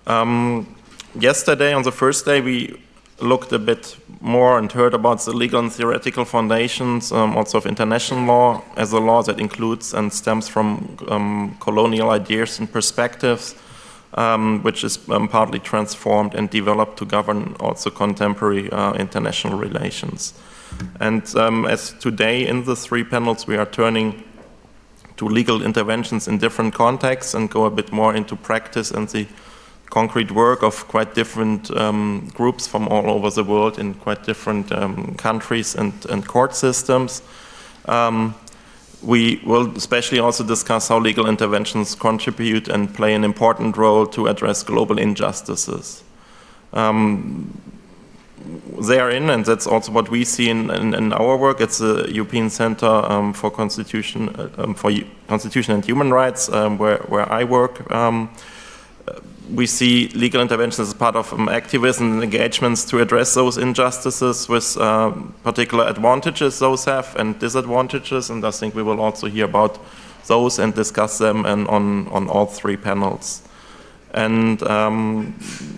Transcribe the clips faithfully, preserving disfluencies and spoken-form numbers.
Um, yesterday, on the first day, we looked a bit more and heard about the legal and theoretical foundations um, also of international law as a law that includes and stems from um, colonial ideas and perspectives, um, which is um, partly transformed and developed to govern also contemporary uh, international relations. And um, as today in the three panels we are turning to legal interventions in different contexts and go a bit more into practice and the concrete work of quite different um, groups from all over the world in quite different um, countries and, and court systems. Um, we will especially also discuss how legal interventions contribute and play an important role to address global injustices. Um, they are in, and that's also what we see in, in, in our work. It's the European Center um, for Constitution uh, um, for Constitution and Human Rights, um, where, where I work. Um, We see legal interventions as part of um, activism and engagements to address those injustices with uh, particular advantages those have and disadvantages, and I think we will also hear about those and discuss them and on, on all three panels. And um,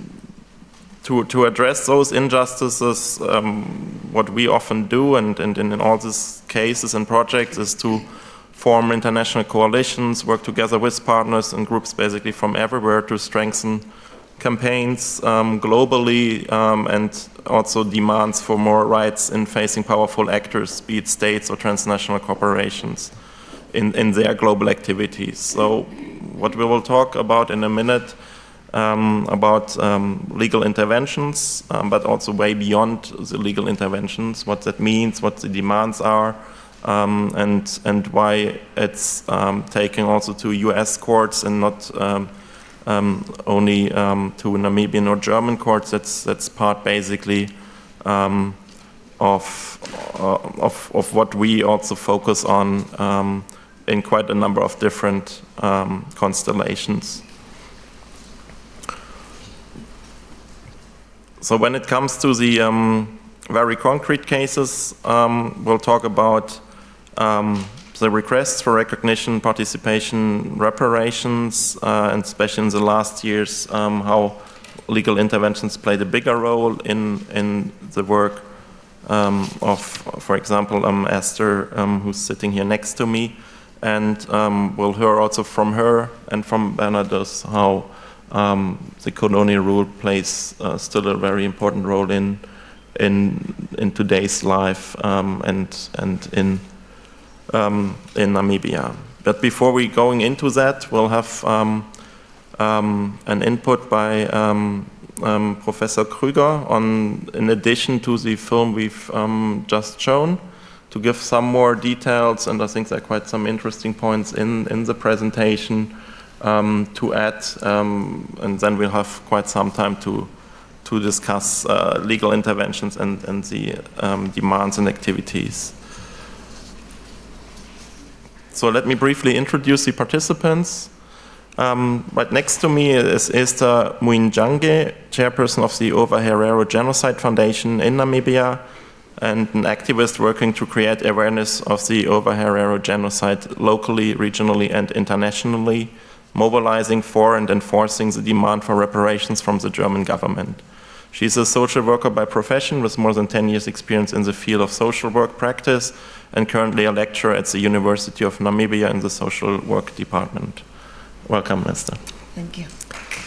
to, to address those injustices, um, what we often do and, and in all these cases and projects is to form international coalitions, work together with partners and groups basically from everywhere to strengthen campaigns um, globally um, and also demands for more rights in facing powerful actors, be it states or transnational corporations, in, in their global activities. So what we will talk about in a minute um, about um, legal interventions, um, but also way beyond the legal interventions, what that means, what the demands are, Um, and and why it's um, taking also to U S courts and not um, um, only um, to Namibian or German courts. That's that's part basically um, of, uh, of of what we also focus on um, in quite a number of different um, constellations. So when it comes to the um, very concrete cases, um, we'll talk about Um, the requests for recognition, participation, reparations, uh, and especially in the last years, um, how legal interventions played a bigger role in, in the work um, of, for example, um, Esther, um, who's sitting here next to me. And um, we'll hear also from her and from Bernados how um, the colonial rule plays uh, still a very important role in, in, in today's life um, and, and in Um, in Namibia. But before we going into that, we'll have um, um, an input by um, um, Professor Krüger on, in addition to the film we've um, just shown, to give some more details, and I think there are quite some interesting points in, in the presentation um, to add, um, and then we'll have quite some time to, to discuss uh, legal interventions and, and the um, demands and activities. So let me briefly introduce the participants. Um, right next to me is Esther Muinjange, chairperson of the Ova Herero Genocide Foundation in Namibia, and an activist working to create awareness of the Ova Herero genocide locally, regionally, and internationally, mobilizing for and enforcing the demand for reparations from the German government. She's a social worker by profession with more than ten years experience in the field of social work practice and currently a lecturer at the University of Namibia in the social work department. Welcome, Esther. Thank you.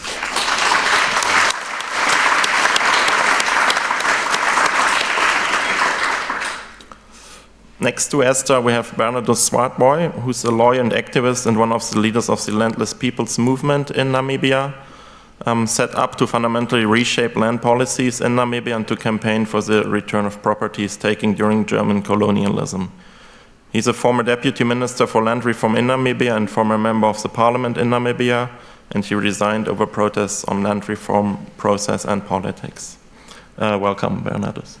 Next to Esther, we have Bernados Swartboy, who's a lawyer and activist and one of the leaders of the Landless Peoples Movement in Namibia. Um, set up to fundamentally reshape land policies in Namibia and to campaign for the return of properties taken during German colonialism. He's a former deputy minister for land reform in Namibia and former member of the parliament in Namibia, and he resigned over protests on land reform process and politics. Uh, welcome, Bernados.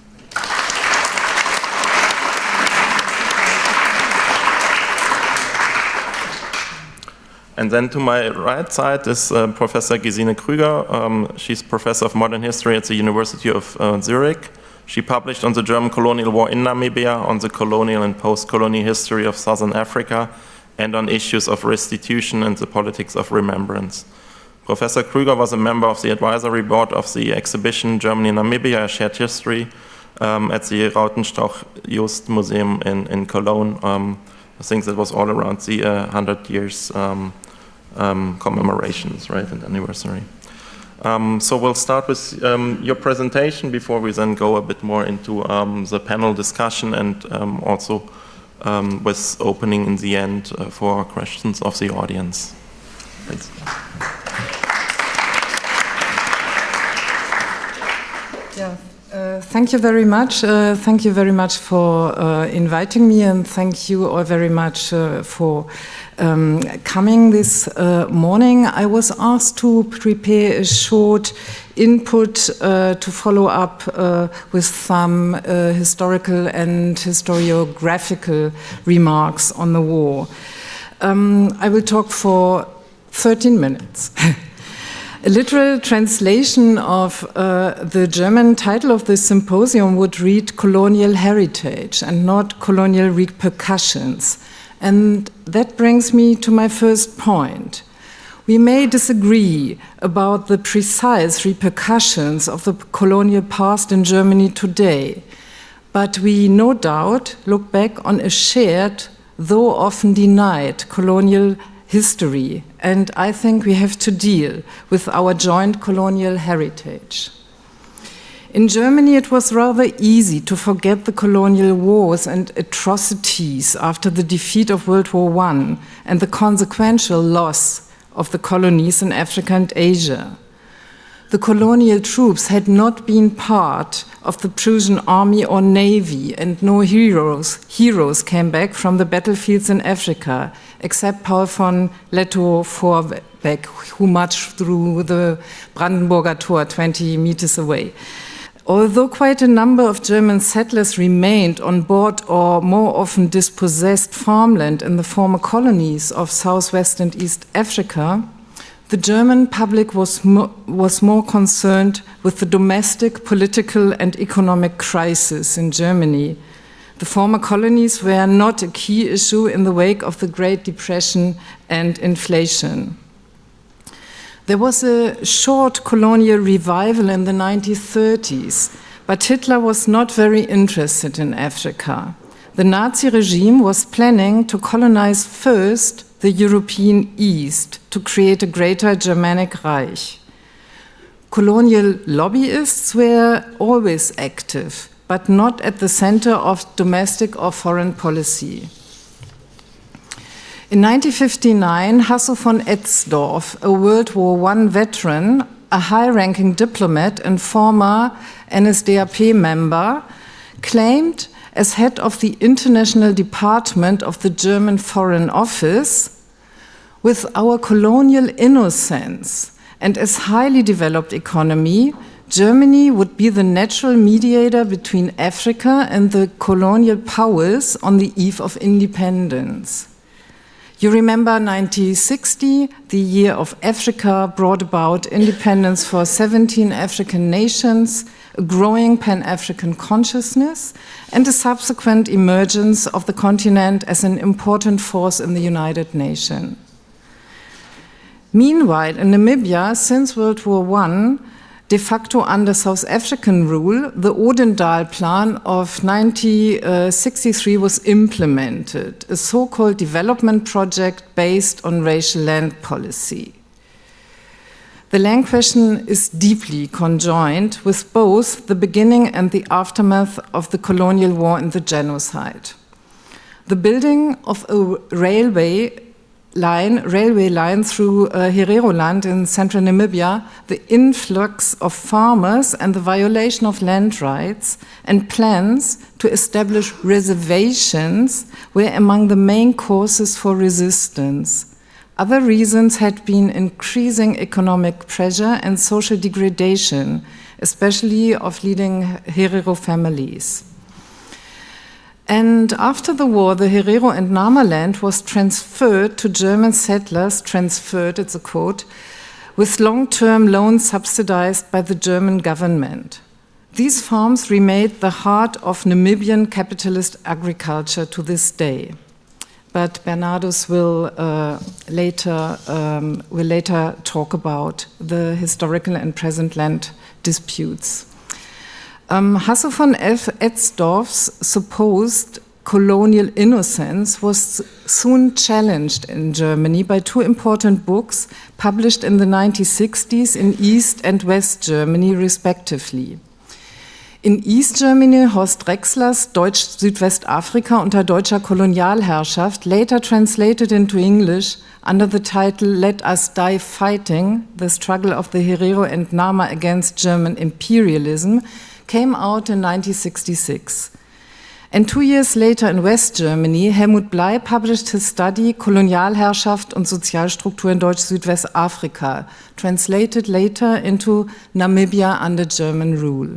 And then to my right side is uh, Professor Gesine Krüger. Um, she's professor of modern history at the University of uh, Zurich. She published on the German colonial war in Namibia, on the colonial and post-colonial history of Southern Africa, and on issues of restitution and the politics of remembrance. Professor Krüger was a member of the advisory board of the exhibition Germany-Namibia, a Shared History, um, at the Rautenstrauch-Jost Museum in, in Cologne. Um, I think that was all around the uh, one hundred years um, um, commemorations, right, and anniversary. Um, so we'll start with um, your presentation before we then go a bit more into um, the panel discussion and um, also um, with opening in the end uh, for questions of the audience. Thanks. Yeah, uh, thank you very much. Uh, thank you very much for uh, inviting me, and thank you all very much uh, for um, coming this uh, morning. I was asked to prepare a short input uh, to follow up uh, with some uh, historical and historiographical remarks on the war. Um, I will talk for thirteen minutes. A literal translation of uh, the German title of this symposium would read Colonial Heritage and not Colonial Repercussions. And that brings me to my first point. We may disagree about the precise repercussions of the colonial past in Germany today, but we no doubt look back on a shared, though often denied, colonial history, and I think we have to deal with our joint colonial heritage. In Germany, it was rather easy to forget the colonial wars and atrocities after the defeat of World War One and the consequential loss of the colonies in Africa and Asia. The colonial troops had not been part of the Prussian army or navy, and no heroes, heroes came back from the battlefields in Africa, except Paul von Lettow-Vorbeck, who marched through the Brandenburger Tor twenty meters away. Although quite a number of German settlers remained on board or more often dispossessed farmland in the former colonies of Southwest and East Africa, the German public was, mo was more concerned with the domestic, political, and economic crisis in Germany. The former colonies were not a key issue in the wake of the Great Depression and inflation. There was a short colonial revival in the nineteen thirties, but Hitler was not very interested in Africa. The Nazi regime was planning to colonize first the European East to create a greater Germanic Reich. Colonial lobbyists were always active, but not at the center of domestic or foreign policy. In nineteen fifty-nine, Hasso von Etzdorf, a World War One veteran, a high-ranking diplomat and former N S D A P member, claimed as head of the International Department of the German Foreign Office, with our colonial innocence and as highly developed economy, Germany would be the natural mediator between Africa and the colonial powers on the eve of independence. You remember nineteen sixty, the year of Africa brought about independence for seventeen African nations, a growing Pan-African consciousness, and a subsequent emergence of the continent as an important force in the United Nations. Meanwhile, in Namibia, since World War One, de facto under South African rule, the Odendaal Plan of nineteen sixty-three was implemented, a so-called development project based on racial land policy. The land question is deeply conjoined with both the beginning and the aftermath of the colonial war and the genocide. The building of a railway line, railway line through uh, Hereroland in central Namibia, the influx of farmers and the violation of land rights and plans to establish reservations were among the main causes for resistance. Other reasons had been increasing economic pressure and social degradation, especially of leading Herero families. And after the war, the Herero and Nama land was transferred to German settlers, transferred, it's a quote, with long-term loans subsidized by the German government. These farms remained the heart of Namibian capitalist agriculture to this day. but Bernardus will uh, later um, will later talk about the historical and present land disputes. Um, Hasso von Etzdorf's supposed colonial innocence was soon challenged in Germany by two important books published in the nineteen sixties in East and West Germany, respectively. In East Germany, Horst Drexler's Deutsch-Südwestafrika unter deutscher Kolonialherrschaft, later translated into English under the title Let Us Die Fighting, The Struggle of the Herero and Nama Against German Imperialism, came out in nineteen sixty-six. And two years later in West Germany, Helmut Bley published his study Kolonialherrschaft und Sozialstruktur in Deutsch-Südwestafrika, translated later into Namibia under German rule.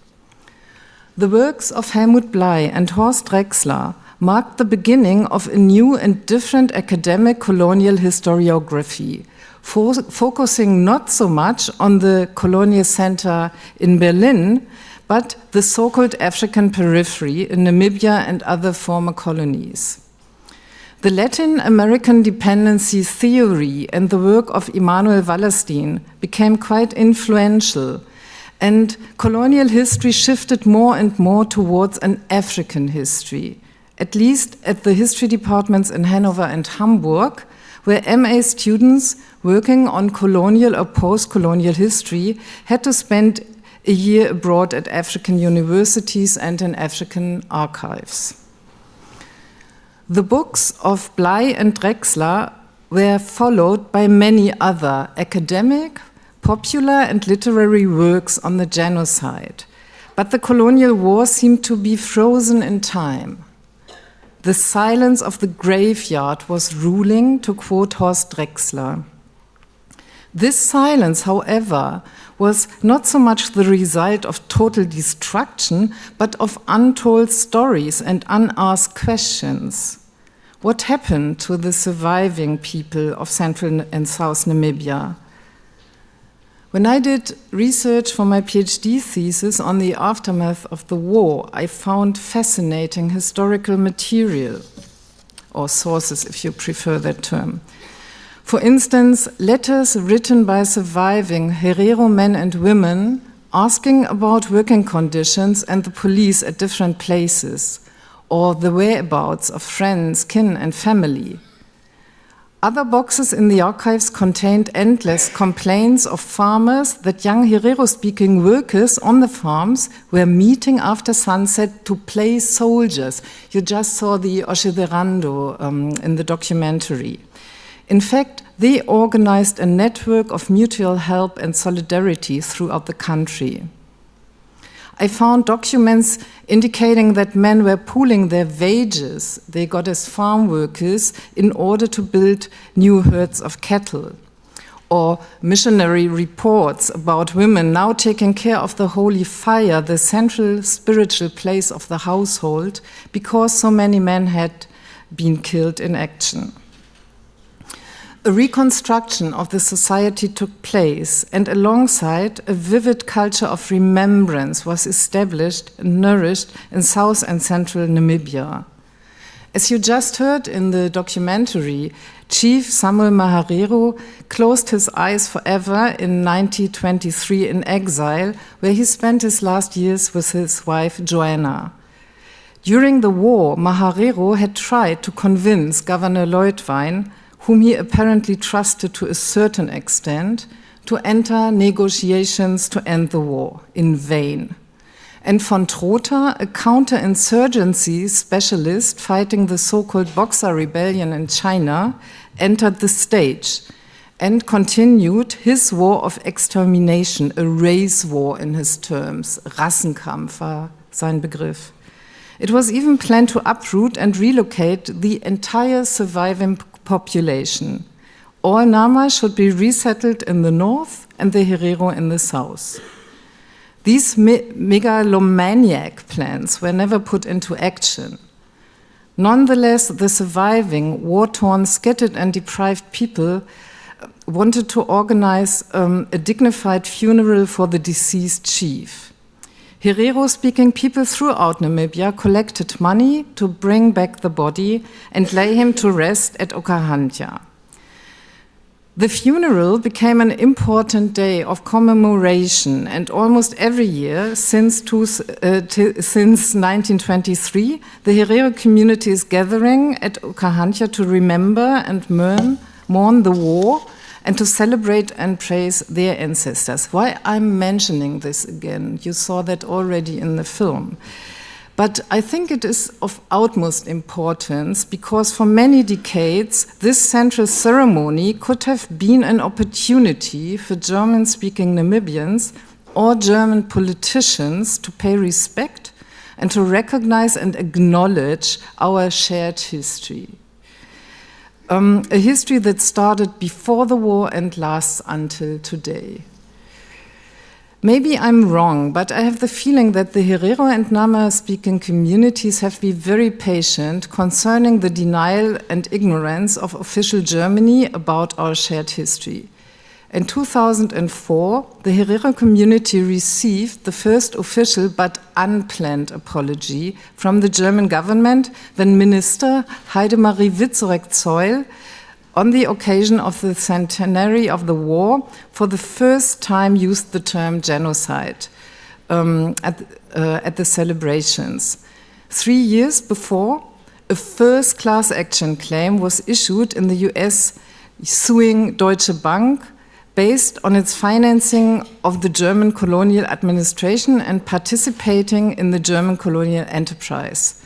The works of Helmut Bley and Horst Drexler marked the beginning of a new and different academic colonial historiography, fo focusing not so much on the colonial center in Berlin, but the so-called African periphery in Namibia and other former colonies. The Latin American dependency theory and the work of Immanuel Wallerstein became quite influential, and colonial history shifted more and more towards an African history, at least at the history departments in Hanover and Hamburg, where M A students working on colonial or post-colonial history had to spend a year abroad at African universities and in African archives. The books of Bley and Drexler were followed by many other academic, popular and literary works on the genocide, but the colonial war seemed to be frozen in time. The silence of the graveyard was ruling, to quote Horst Drexler. This silence, however, was not so much the result of total destruction, but of untold stories and unasked questions. What happened to the surviving people of Central and South Namibia? When I did research for my PhD thesis on the aftermath of the war, I found fascinating historical material, or sources if you prefer that term. For instance, letters written by surviving Herero men and women asking about working conditions and the police at different places, or the whereabouts of friends, kin, and family. Other boxes in the archives contained endless complaints of farmers that young Herero-speaking workers on the farms were meeting after sunset to play soldiers. You just saw the Oxederando um, in the documentary. In fact, they organized a network of mutual help and solidarity throughout the country. I found documents indicating that men were pooling their wages they got as farm workers in order to build new herds of cattle, or missionary reports about women now taking care of the holy fire, the central spiritual place of the household, because so many men had been killed in action. A reconstruction of the society took place, and alongside a vivid culture of remembrance was established and nourished in South and Central Namibia. As you just heard in the documentary, Chief Samuel Maharero closed his eyes forever in nineteen twenty-three in exile, where he spent his last years with his wife Joanna. During the war, Maharero had tried to convince Governor Leutwein, whom he apparently trusted to a certain extent, to enter negotiations to end the war, in vain. And von Trotha, a counterinsurgency specialist fighting the so-called Boxer Rebellion in China, entered the stage and continued his war of extermination, a race war in his terms. Rassenkampf war sein Begriff. It was even planned to uproot and relocate the entire surviving population. All Nama should be resettled in the north and the Herero in the south. These me megalomaniac plans were never put into action. Nonetheless, the surviving, war-torn, scattered and deprived people wanted to organize um, a dignified funeral for the deceased chief. Herero-speaking people throughout Namibia collected money to bring back the body and lay him to rest at Okahandja. The funeral became an important day of commemoration, and almost every year since, two, uh, since nineteen twenty-three, the Herero community is gathering at Okahandja to remember and mourn, mourn the war and to celebrate and praise their ancestors. Why I'm mentioning this again? You saw that already in the film. But I think it is of utmost importance because for many decades, this central ceremony could have been an opportunity for German-speaking Namibians or German politicians to pay respect and to recognize and acknowledge our shared history. Um, a history that started before the war and lasts until today. Maybe I'm wrong, but I have the feeling that the Herero and Nama-speaking communities have been very patient concerning the denial and ignorance of official Germany about our shared history. In two thousand four, the Herero community received the first official but unplanned apology from the German government when Minister Heidemarie Witzorek-Zeul, on the occasion of the centenary of the war, for the first time used the term genocide um, at, uh, at the celebrations. Three years before, a first class action claim was issued in the U S suing Deutsche Bank based on its financing of the German colonial administration and participating in the German colonial enterprise.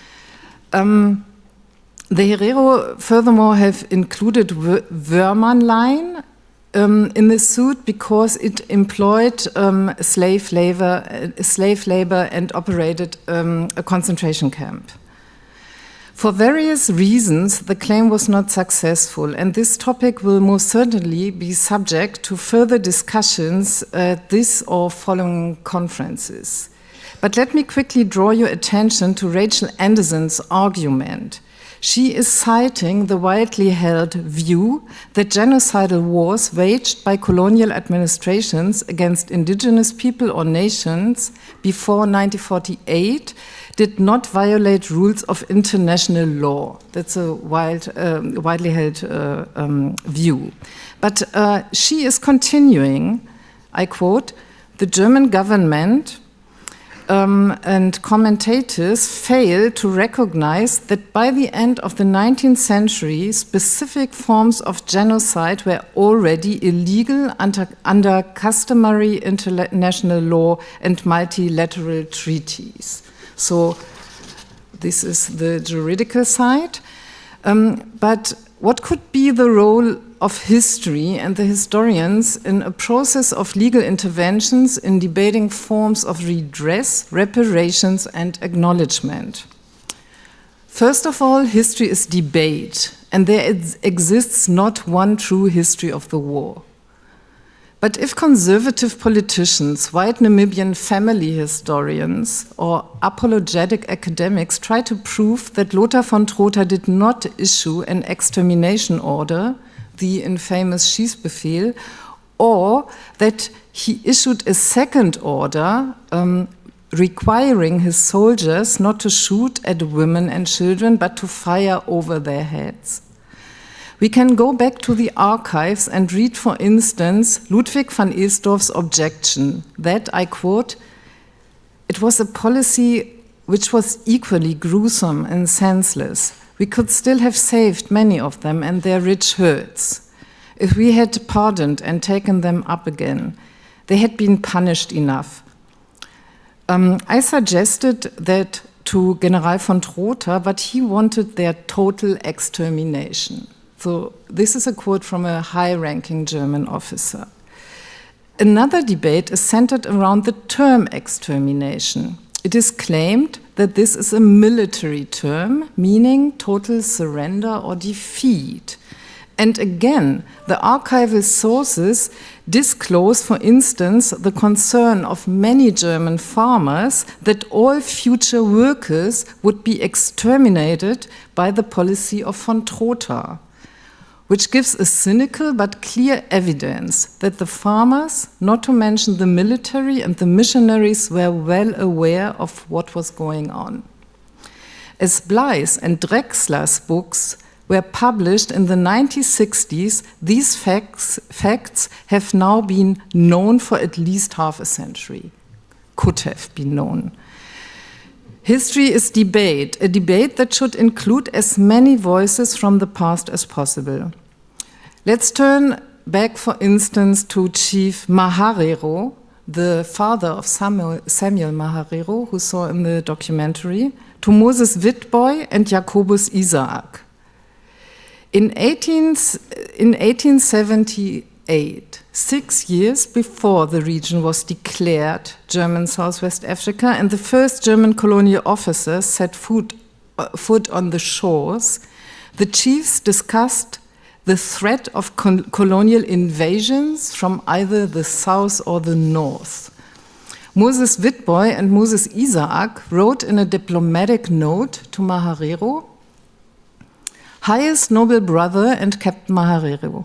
Um, The Herero, furthermore, have included Wörmann line um, in the suit because it employed um, slave labor, uh, slave labor and operated um, a concentration camp. For various reasons, the claim was not successful, and this topic will most certainly be subject to further discussions at this or following conferences. But let me quickly draw your attention to Rachel Anderson's argument. She is citing the widely held view that genocidal wars waged by colonial administrations against indigenous people or nations before nineteen forty-eight did not violate rules of international law. That's a wild, um, widely held uh, um, view. But uh, she is continuing, I quote, "The German government Um, and commentators fail to recognize that by the end of the nineteenth century, specific forms of genocide were already illegal under, under customary international law and multilateral treaties." So this is the juridical side. Um, but what could be the role of history and the historians in a process of legal interventions in debating forms of redress, reparations, and acknowledgement? First of all, history is debate, and there is, exists not one true history of the war. But if conservative politicians, white Namibian family historians, or apologetic academics try to prove that Lothar von Trotha did not issue an extermination order, the infamous Schießbefehl, or that he issued a second order um, requiring his soldiers not to shoot at women and children, but to fire over their heads. We can go back to the archives and read, for instance, Ludwig van Eesdorf's objection that, I quote, "It was a policy which was equally gruesome and senseless. We could still have saved many of them and their rich herds. If we had pardoned and taken them up again, they had been punished enough." Um, I suggested that to General von Trotha, but he wanted their total extermination. So this is a quote from a high-ranking German officer. Another debate is centered around the term extermination. It is claimed that this is a military term, meaning total surrender or defeat. And again, the archival sources disclose, for instance, the concern of many German farmers that all future workers would be exterminated by the policy of von Trotha. which gives a cynical but clear evidence that the farmers, not to mention the military and the missionaries, were well aware of what was going on. As Bly's and Drexler's books were published in the nineteen sixties, these facts, facts have now been known for at least half a century, could have been known. History is debate, a debate that should include as many voices from the past as possible. Let's turn back, for instance, to Chief Maharero, the father of Samuel, Samuel Maharero, who saw in the documentary, to Moses Witbooi and Jacobus Isaac. In, eighteen, in eighteen seventy-eight, six years before the region was declared German Southwest Africa and the first German colonial officers set foot, uh, foot on the shores, the chiefs discussed the threat of con colonial invasions from either the south or the north. Moses Witbooi and Moses Isaac wrote in a diplomatic note to Maharero, "Highest noble brother and Captain Maharero,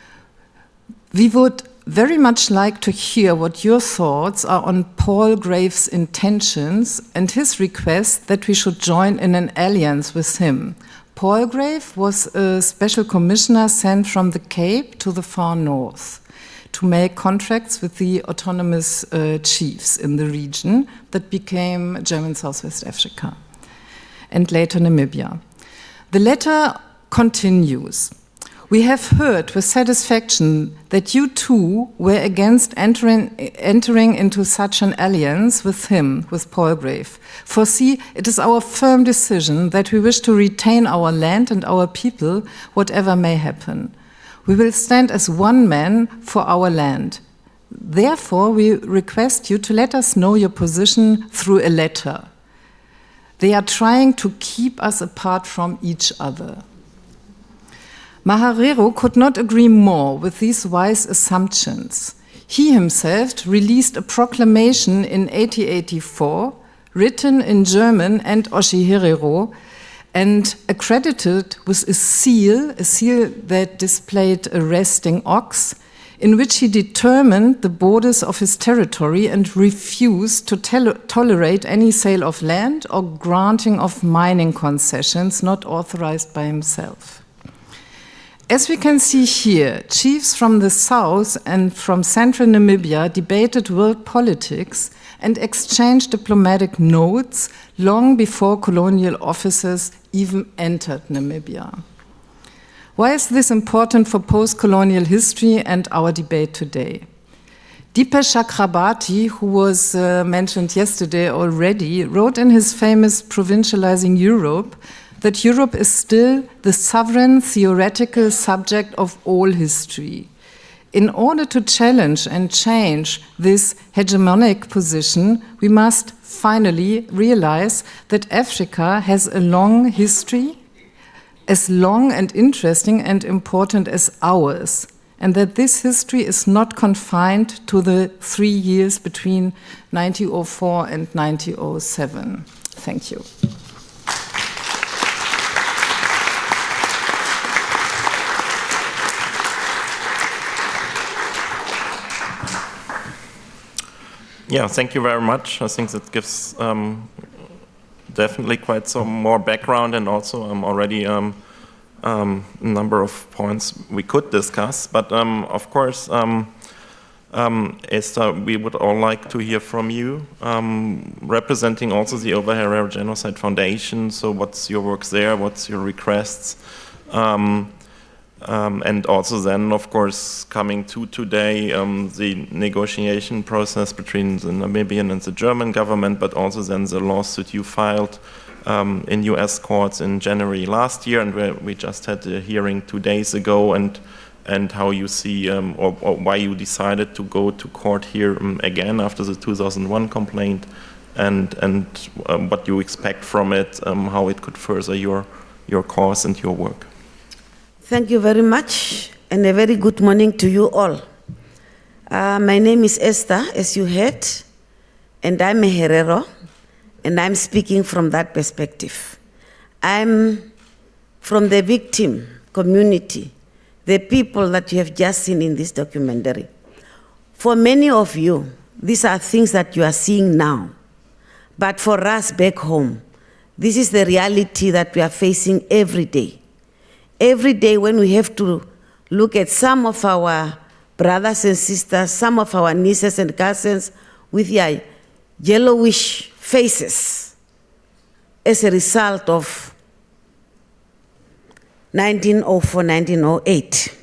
we would very much like to hear what your thoughts are on Palgrave's intentions and his request that we should join in an alliance with him. Palgrave was a special commissioner sent from the Cape to the far north to make contracts with the autonomous uh, chiefs in the region that became German Southwest Africa and later Namibia." The letter continues. "We have heard with satisfaction that you too were against entering, entering into such an alliance with him, with Palgrave. For see, it is our firm decision that we wish to retain our land and our people, whatever may happen. We will stand as one man for our land. Therefore, we request you to let us know your position through a letter. They are trying to keep us apart from each other." Maharero could not agree more with these wise assumptions. He himself released a proclamation in eighteen eighty-four, written in German and Oshihirero, and accredited with a seal, a seal that displayed a resting ox, in which he determined the borders of his territory and refused to tolerate any sale of land or granting of mining concessions not authorized by himself. As we can see here, chiefs from the south and from central Namibia debated world politics and exchanged diplomatic notes long before colonial officers even entered Namibia. Why is this important for post-colonial history and our debate today? Dipesh Chakrabarti, who was uh, mentioned yesterday already, wrote in his famous Provincializing Europe that Europe is still the sovereign theoretical subject of all history. In order to challenge and change this hegemonic position, we must finally realize that Africa has a long history, as long and interesting and important as ours, and that this history is not confined to the three years between nineteen oh four and nineteen oh seven. Thank you. Yeah, thank you very much. I think that gives um, definitely quite some more background and also um, already um, um, a number of points we could discuss. But um, of course, um, um, Esther, we would all like to hear from you, um, representing also the Ovaherero Genocide Foundation. So what's your work there? What's your requests? Um, Um, and also then, of course, coming to today, um, the negotiation process between the Namibian and the German government, but also then the lawsuit you filed um, in U S courts in January last year, and where we just had a hearing two days ago, and and how you see, um, or, or why you decided to go to court here um, again after the two thousand one complaint, and and um, what you expect from it, um, how it could further your your cause and your work. Thank you very much, and a very good morning to you all. Uh, my name is Esther, as you heard, and I'm a Herero, and I'm speaking from that perspective. I'm from the victim community, the people that you have just seen in this documentary. For many of you, these are things that you are seeing now. But for us back home, this is the reality that we are facing every day. Every day when we have to look at some of our brothers and sisters, some of our nieces and cousins with their yellowish faces as a result of nineteen oh four, nineteen oh eight.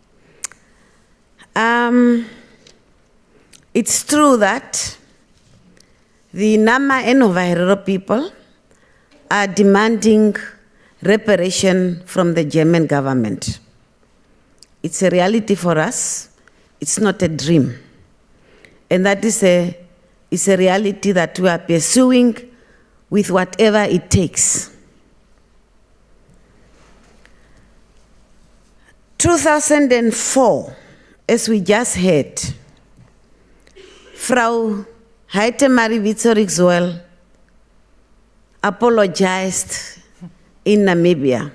Um, it's true that the Nama and Nova Herero people are demanding reparation from the German government. It's a reality for us. It's not a dream. And that is a, is a reality that we are pursuing with whatever it takes. two thousand four, as we just heard, Frau Heitemarie Witzorik-Zoel apologized in Namibia.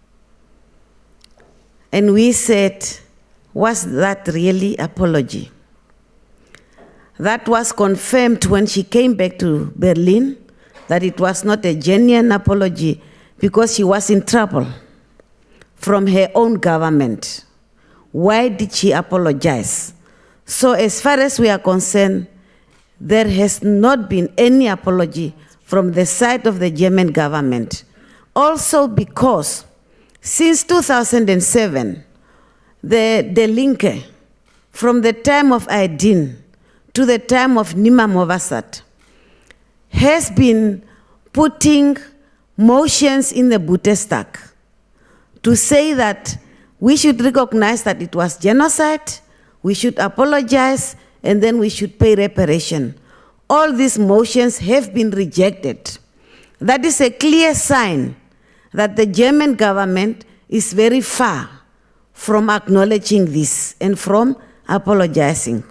And we said, was that really apology? That was confirmed when she came back to Berlin, that it was not a genuine apology because she was in trouble from her own government. Why did she apologize? So as far as we are concerned, there has not been any apology from the side of the German government. Also because since two thousand seven, the De Linke, from the time of Aydin to the time of Nima Movasat, has been putting motions in the Bundestag to say that we should recognize that it was genocide, we should apologize, and then we should pay reparation. All these motions have been rejected. That is a clear sign that the German government is very far from acknowledging this and from apologizing.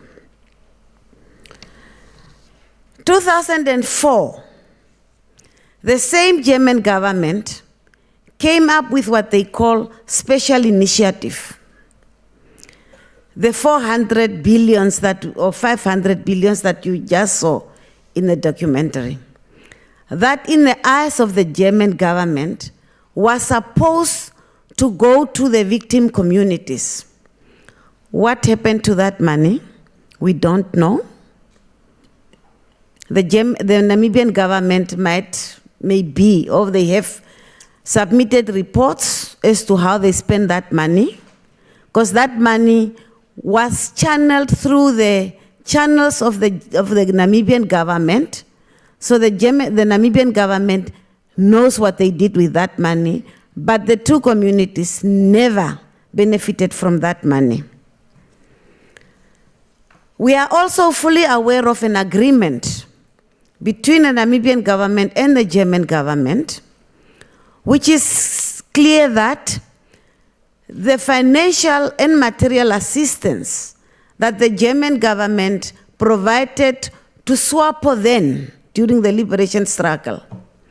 two thousand four, the same German government came up with what they call special initiative. The four hundred billions that, or five hundred billions that you just saw in the documentary. That in the eyes of the German government was supposed to go to the victim communities. What happened to that money? We don't know. The, Gem the Namibian government might, maybe, or they have submitted reports as to how they spend that money, because that money was channeled through the channels of the, of the Namibian government. So the, German, the Namibian government knows what they did with that money, but the two communities never benefited from that money. We are also fully aware of an agreement between the Namibian government and the German government, which is clear that the financial and material assistance that the German government provided to SWAPO then, during the liberation struggle,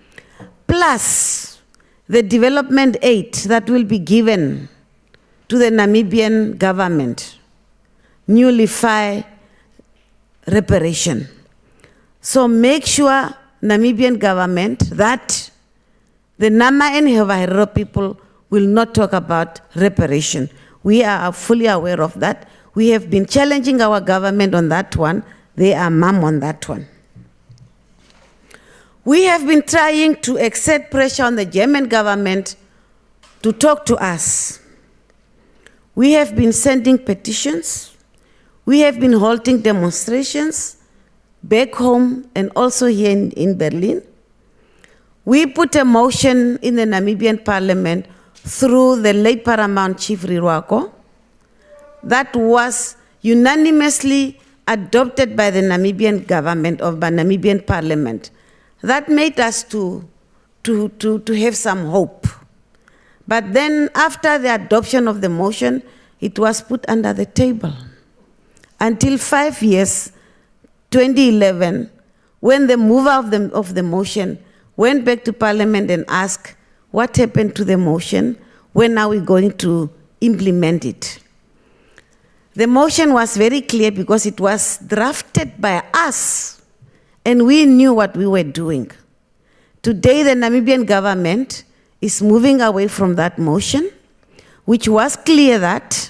plus the development aid that will be given to the Namibian government, nullify reparation. So make sure, Namibian government, that the Nama and Nova Herero people will not talk about reparation. We are fully aware of that. We have been challenging our government on that one. They are mum on that one. We have been trying to exert pressure on the German government to talk to us. We have been sending petitions. We have been holding demonstrations back home and also here in, in Berlin. We put a motion in the Namibian parliament through the late Paramount Chief Riruako that was unanimously adopted by the Namibian government or by Namibian parliament. That made us to, to, to, to have some hope. But then after the adoption of the motion, it was put under the table. Until five years, twenty eleven, when the mover of the, of the motion went back to parliament and asked, what happened to the motion? When are we going to implement it. The motion was very clear because it was drafted by us, and we knew what we were doing. Today, the Namibian government is moving away from that motion, which was clear that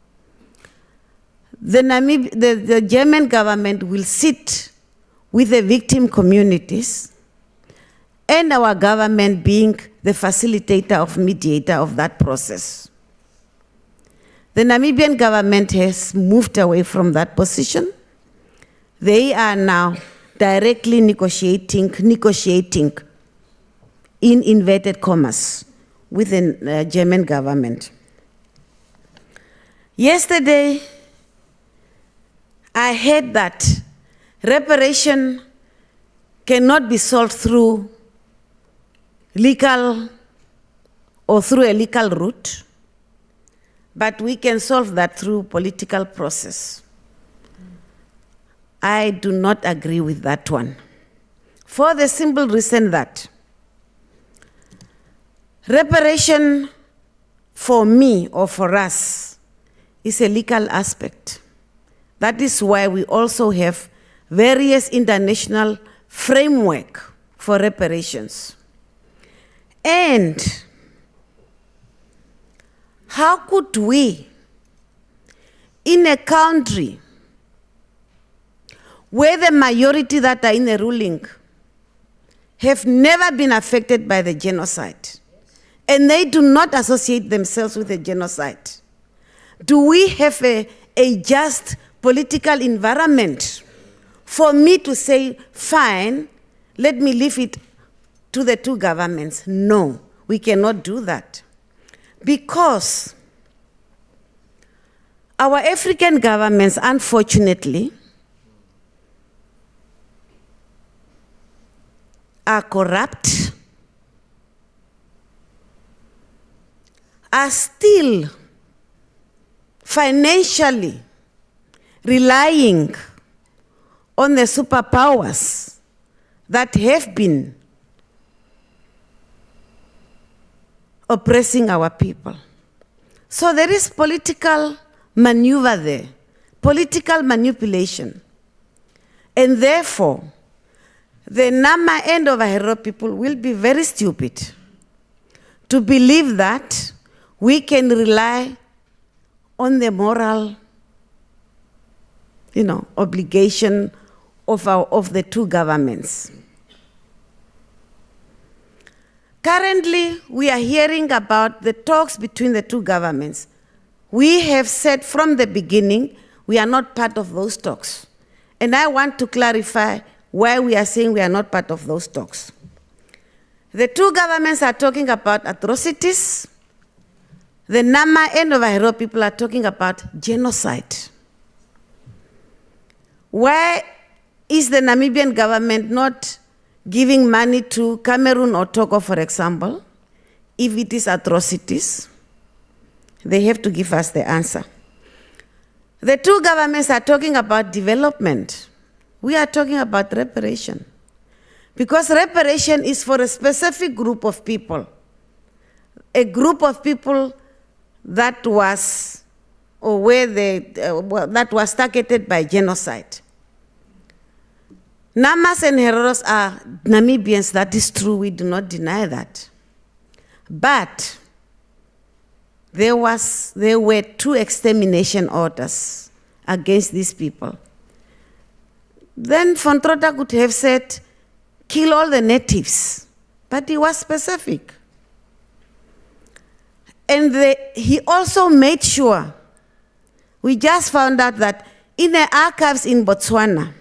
the, Namib the, the German government will sit with the victim communities, and our government being the facilitator of mediator of that process. The Namibian government has moved away from that position. They are now directly negotiating, negotiating in inverted commas with the uh, German government. Yesterday, I heard that reparation cannot be solved through legal or through a legal route, but we can solve that through political process. I do not agree with that one, for the simple reason that reparation for me or for us is a legal aspect. That is why we also have various international framework for reparations. And how could we, in a country where the majority that are in the ruling have never been affected by the genocide, and they do not associate themselves with the genocide, do we have a, a just political environment for me to say, fine, let me leave it to the two governments? No, we cannot do that. Because our African governments, unfortunately, are corrupt, are still financially relying on the superpowers that have been oppressing our people. So there is political maneuver there, political manipulation. And therefore, the Nama and Overhero people will be very stupid to believe that we can rely on the moral, you know, obligation of, our, of the two governments. Currently, we are hearing about the talks between the two governments. We have said from the beginning, we are not part of those talks. And I want to clarify why we are saying we are not part of those talks. The two governments are talking about atrocities. The Nama and Overhero people are talking about genocide. Why is the Namibian government not giving money to Cameroon or Togo, for example, if it is atrocities? They have to give us the answer. The two governments are talking about development. We are talking about reparation. Because reparation is for a specific group of people. A group of people that was, or where they, uh, well, that was targeted by genocide. Namas and Hereros are Namibians, that is true, we do not deny that. But there, was, there were two extermination orders against these people. Then Von Trotta could have said, kill all the natives, but he was specific. And the, he also made sure, we just found out that in the archives in Botswana,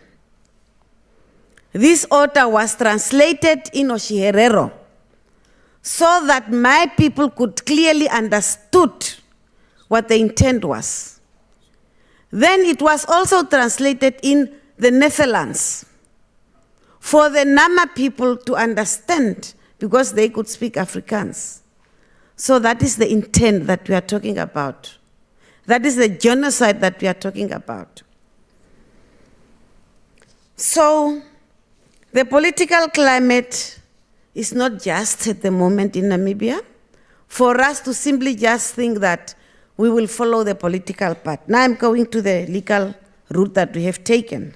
this order was translated in Oshihirero so that my people could clearly understood what the intent was. Then it was also translated in the Netherlands for the Nama people to understand because they could speak Afrikaans. So that is the intent that we are talking about. That is the genocide that we are talking about. So the political climate is not just at the moment in Namibia for us to simply just think that we will follow the political path. Now I'm going to the legal route that we have taken.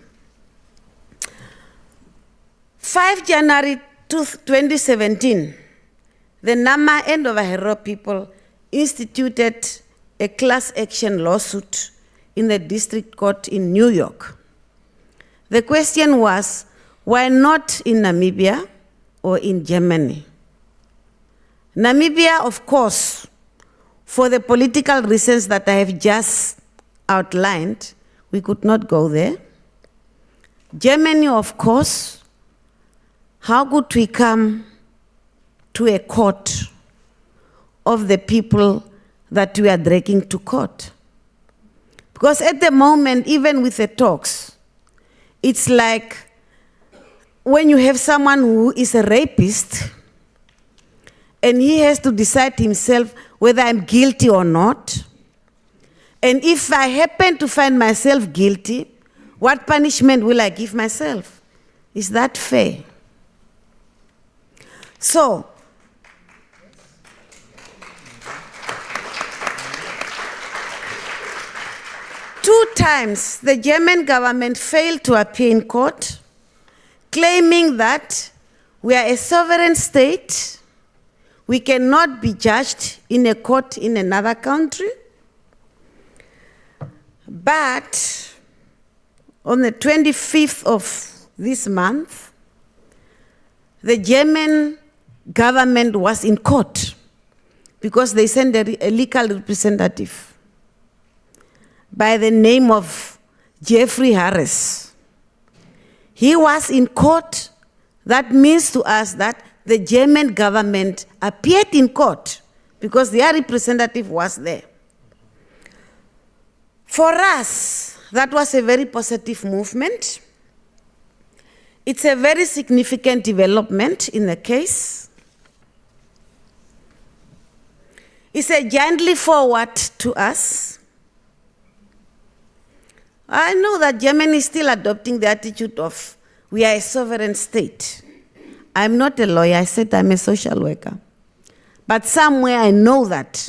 the fifth of January twenty seventeen, the Nama and Overhero people instituted a class action lawsuit in the district court in New York. The question was, why not in Namibia or in Germany? Namibia, of course, for the political reasons that I have just outlined, we could not go there. Germany, of course, how could we come to a court of the people that we are dragging to court? Because at the moment, even with the talks, it's like when you have someone who is a rapist and he has to decide himself whether I'm guilty or not. And if I happen to find myself guilty, what punishment will I give myself? Is that fair? So, two times the German government failed to appear in court, claiming that we are a sovereign state, we cannot be judged in a court in another country. But on the twenty-fifth of this month, the German government was in court because they sent a, a legal representative by the name of Jeffrey Harris. He was in court. That means to us that the German government appeared in court because their representative was there. For us, that was a very positive movement. It's a very significant development in the case. It's a giant leap forward to us. I know that Germany is still adopting the attitude of we are a sovereign state. I'm not a lawyer, I said I'm a social worker. But somewhere I know that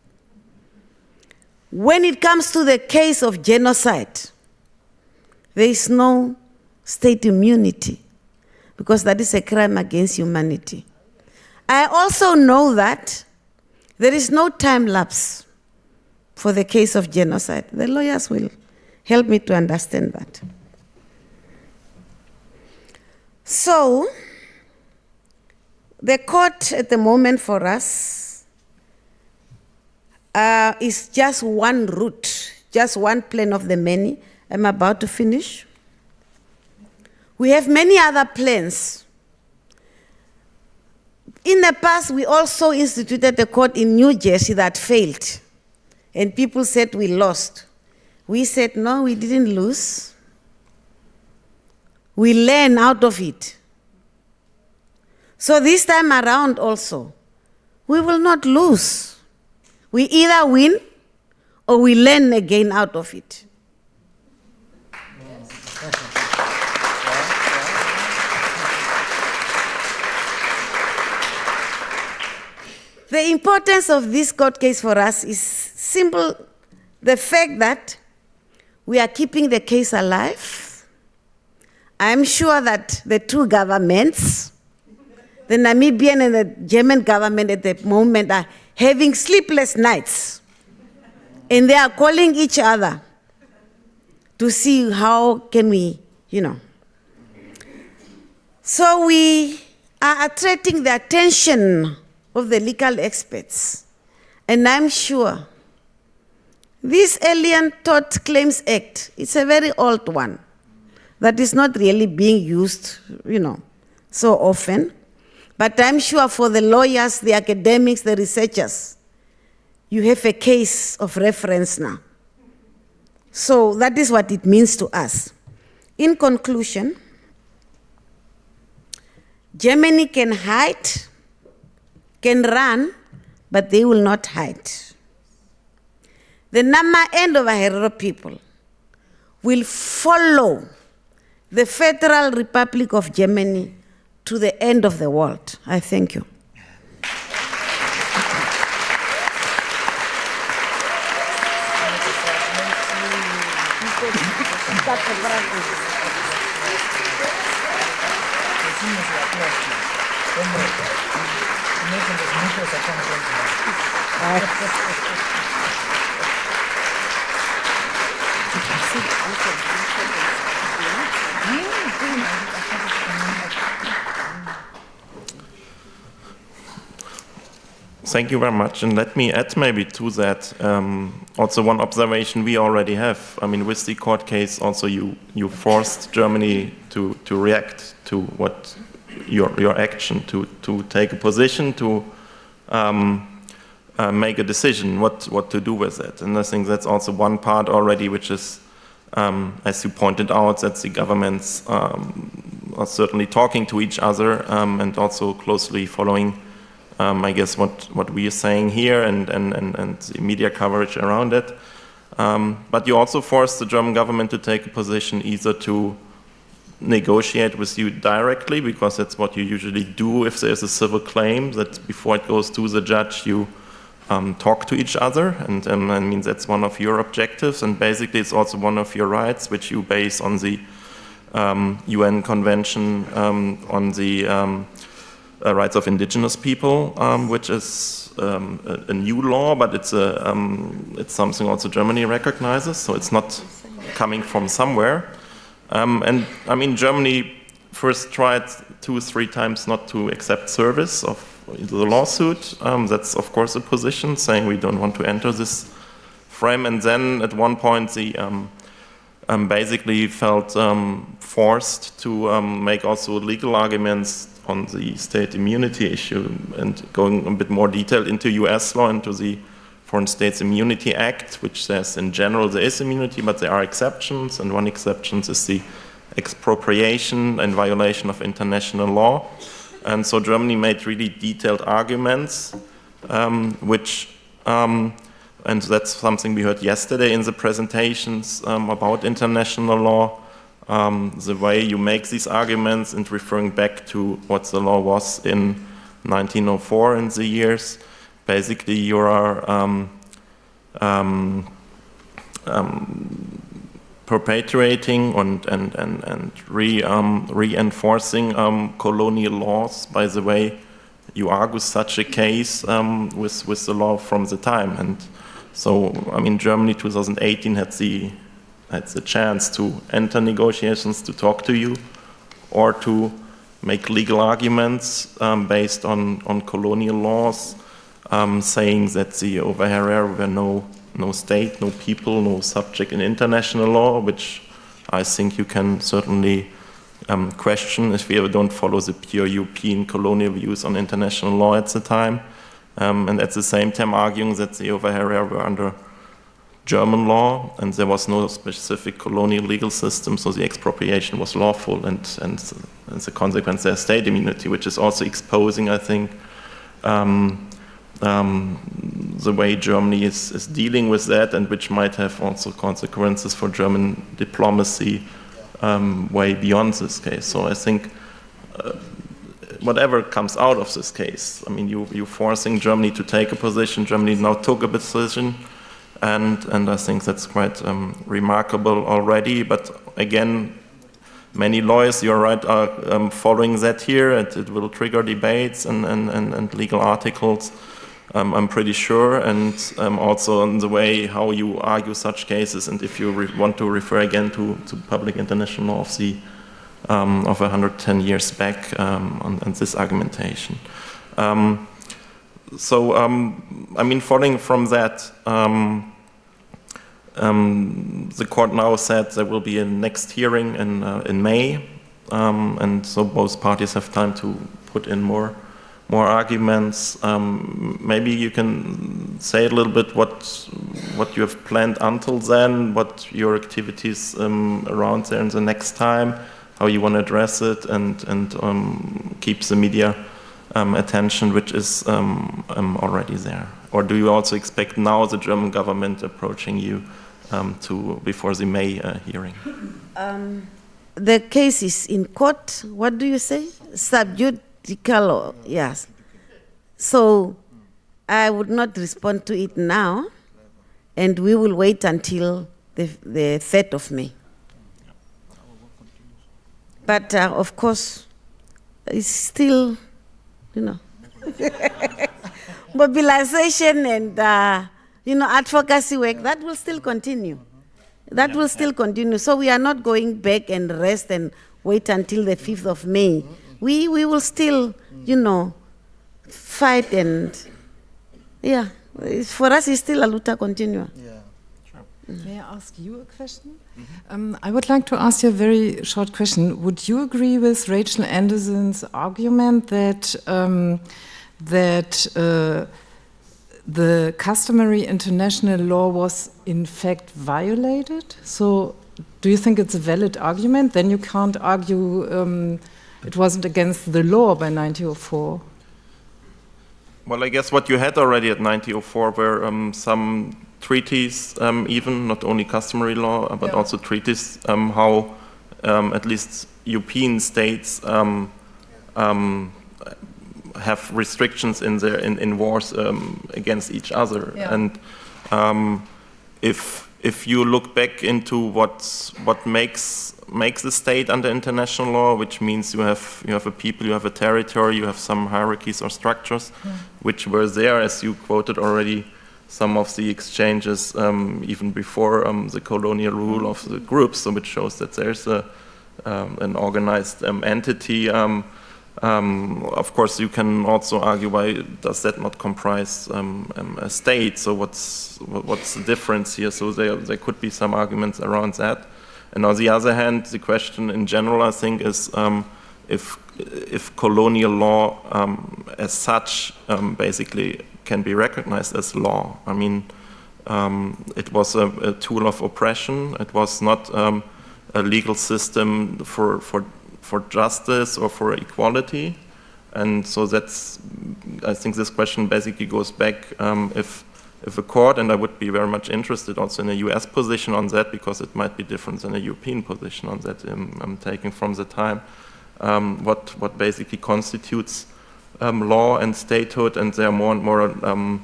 when it comes to the case of genocide, there is no state immunity because that is a crime against humanity. I also know that there is no time lapse for the case of genocide. The lawyers will help me to understand that. So, the court at the moment for us uh, is just one route, just one plan of the many. I'm about to finish. We have many other plans. In the past, we also instituted a court in New Jersey that failed. And people said we lost. We said, no, we didn't lose. We learn out of it. So this time around also, we will not lose. We either win or we learn again out of it. The importance of this court case for us is simple, the fact that we are keeping the case alive. I'm sure that the two governments, the Namibian and the German government at the moment, are having sleepless nights. And they are calling each other to see how can we, you know. So we are attracting the attention of the legal experts. And I'm sure this Alien Tort Claims Act, it's a very old one that is not really being used, you know, so often. But I'm sure for the lawyers, the academics, the researchers, you have a case of reference now. So that is what it means to us. In conclusion, Germany can hide, can run, but they will not hide. The Nama and Overhero people will follow the Federal Republic of Germany to the end of the world. I thank you. Thank you very much, and let me add maybe to that um, also one observation we already have. I mean, with the court case, also you you forced Germany to to react to what your your action, to to take a position, to um, uh, make a decision what what to do with it. And I think that's also one part already, which is, um, as you pointed out, that the governments um, are certainly talking to each other um, and also closely following. Um, I guess what, what we are saying here and, and, and, and the media coverage around it. Um, but you also forced the German government to take a position either to negotiate with you directly, because that's what you usually do if there's a civil claim, that before it goes to the judge you um, talk to each other. And um, I mean, that's one of your objectives, and basically it's also one of your rights, which you base on the um, U N Convention um, on the um, Uh, rights of indigenous people, um, which is um, a, a new law, but it's a um, it's something also Germany recognizes, so it's not coming from somewhere. Um, and I mean, Germany first tried two, three times not to accept service of the lawsuit. Um, that's of course a position, saying we don't want to enter this frame. And then at one point, the um, um, basically felt um, forced to um, make also legal arguments on the state immunity issue, and going a bit more detailed into U S law, into the Foreign States Immunity Act, which says in general there is immunity, but there are exceptions, and one exception is the expropriation and violation of international law. And so Germany made really detailed arguments, um, which, um, and that's something we heard yesterday in the presentations um, about international law. Um, the way you make these arguments and referring back to what the law was in nineteen oh four in the years, basically you are um, um, um, perpetuating and, and, and, and re, um, reinforcing um, colonial laws by the way you argue such a case um, with, with the law from the time. And so, I mean, Germany two thousand eighteen had the had the chance to enter negotiations, to talk to you, or to make legal arguments um, based on, on colonial laws, um, saying that the Ovaherero were no, no state, no people, no subject in international law, which I think you can certainly um, question if we ever don't follow the pure European colonial views on international law at the time. Um, and at the same time arguing that the Ovaherero were under German law, and there was no specific colonial legal system, so the expropriation was lawful, and, and as a consequence there's state immunity, which is also exposing, I think, um, um, the way Germany is, is dealing with that, and which might have also consequences for German diplomacy um, way beyond this case. So I think uh, whatever comes out of this case, I mean, you, you're forcing Germany to take a position. Germany now took a position. And, and I think that's quite um, remarkable already. But again, many lawyers, you're right, are um, following that here. It, it will trigger debates and, and, and, and legal articles, um, I'm pretty sure. And um, also on the way how you argue such cases. And if you re want to refer again to, to public international law of, the, um, of one hundred ten years back um, on, on this argumentation. Um, so, um, I mean, following from that, um, Um, the court now said there will be a next hearing in, uh, in May, um, and so both parties have time to put in more, more arguments. Um, maybe you can say a little bit what, what you have planned until then, what your activities um, around there in the next time, how you want to address it, and, and um, keep the media um, attention, which is um, um, already there. Or do you also expect now the German government approaching you Um, to before the May uh, hearing? Um, the case is in court. What do you say? Subjudical, yes. So I would not respond to it now, and we will wait until the, the third of May. But uh, of course, it's still, you know, mobilization and, uh, you know, advocacy work, that will still continue. That yeah, will still yeah. continue. So we are not going back and rest and wait until the fifth of May. Mm-hmm. We, we will still, you know, fight and, yeah, for us it's still a luta continua. Yeah. May I ask you a question? Mm-hmm. um, I would like to ask you a very short question. Would you agree with Rachel Anderson's argument that um, that uh, the customary international law was in fact violated? So, do you think it's a valid argument? Then you can't argue um, it wasn't against the law by nineteen oh four. Well, I guess what you had already at nineteen oh four were um, some treaties, um, even not only customary law, but yeah. also treaties, um, how um, at least European states um, um, have restrictions in their in, in wars um, against each other. Yeah. And um, if if you look back into what what makes makes a state under international law, which means you have you have a people, you have a territory, you have some hierarchies or structures, yeah. which were there, as you quoted already. Some of the exchanges um, even before um, the colonial rule of the groups, so which shows that there's a, um, an organized um, entity. Um, um, of course, you can also argue why does that not comprise um, um, a state? So what's what's the difference here? So there there could be some arguments around that. And on the other hand, the question in general, I think, is um, if if colonial law um, as such um, basically can be recognized as law. I mean, um, it was a, a tool of oppression. It was not um, a legal system for, for, for justice or for equality. And so that's, I think this question basically goes back um, if, if a court, and I would be very much interested also in a U S position on that, because it might be different than a European position on that um, I'm taking from the time, um, what, what basically constitutes Um, law and statehood, and there are more and more um,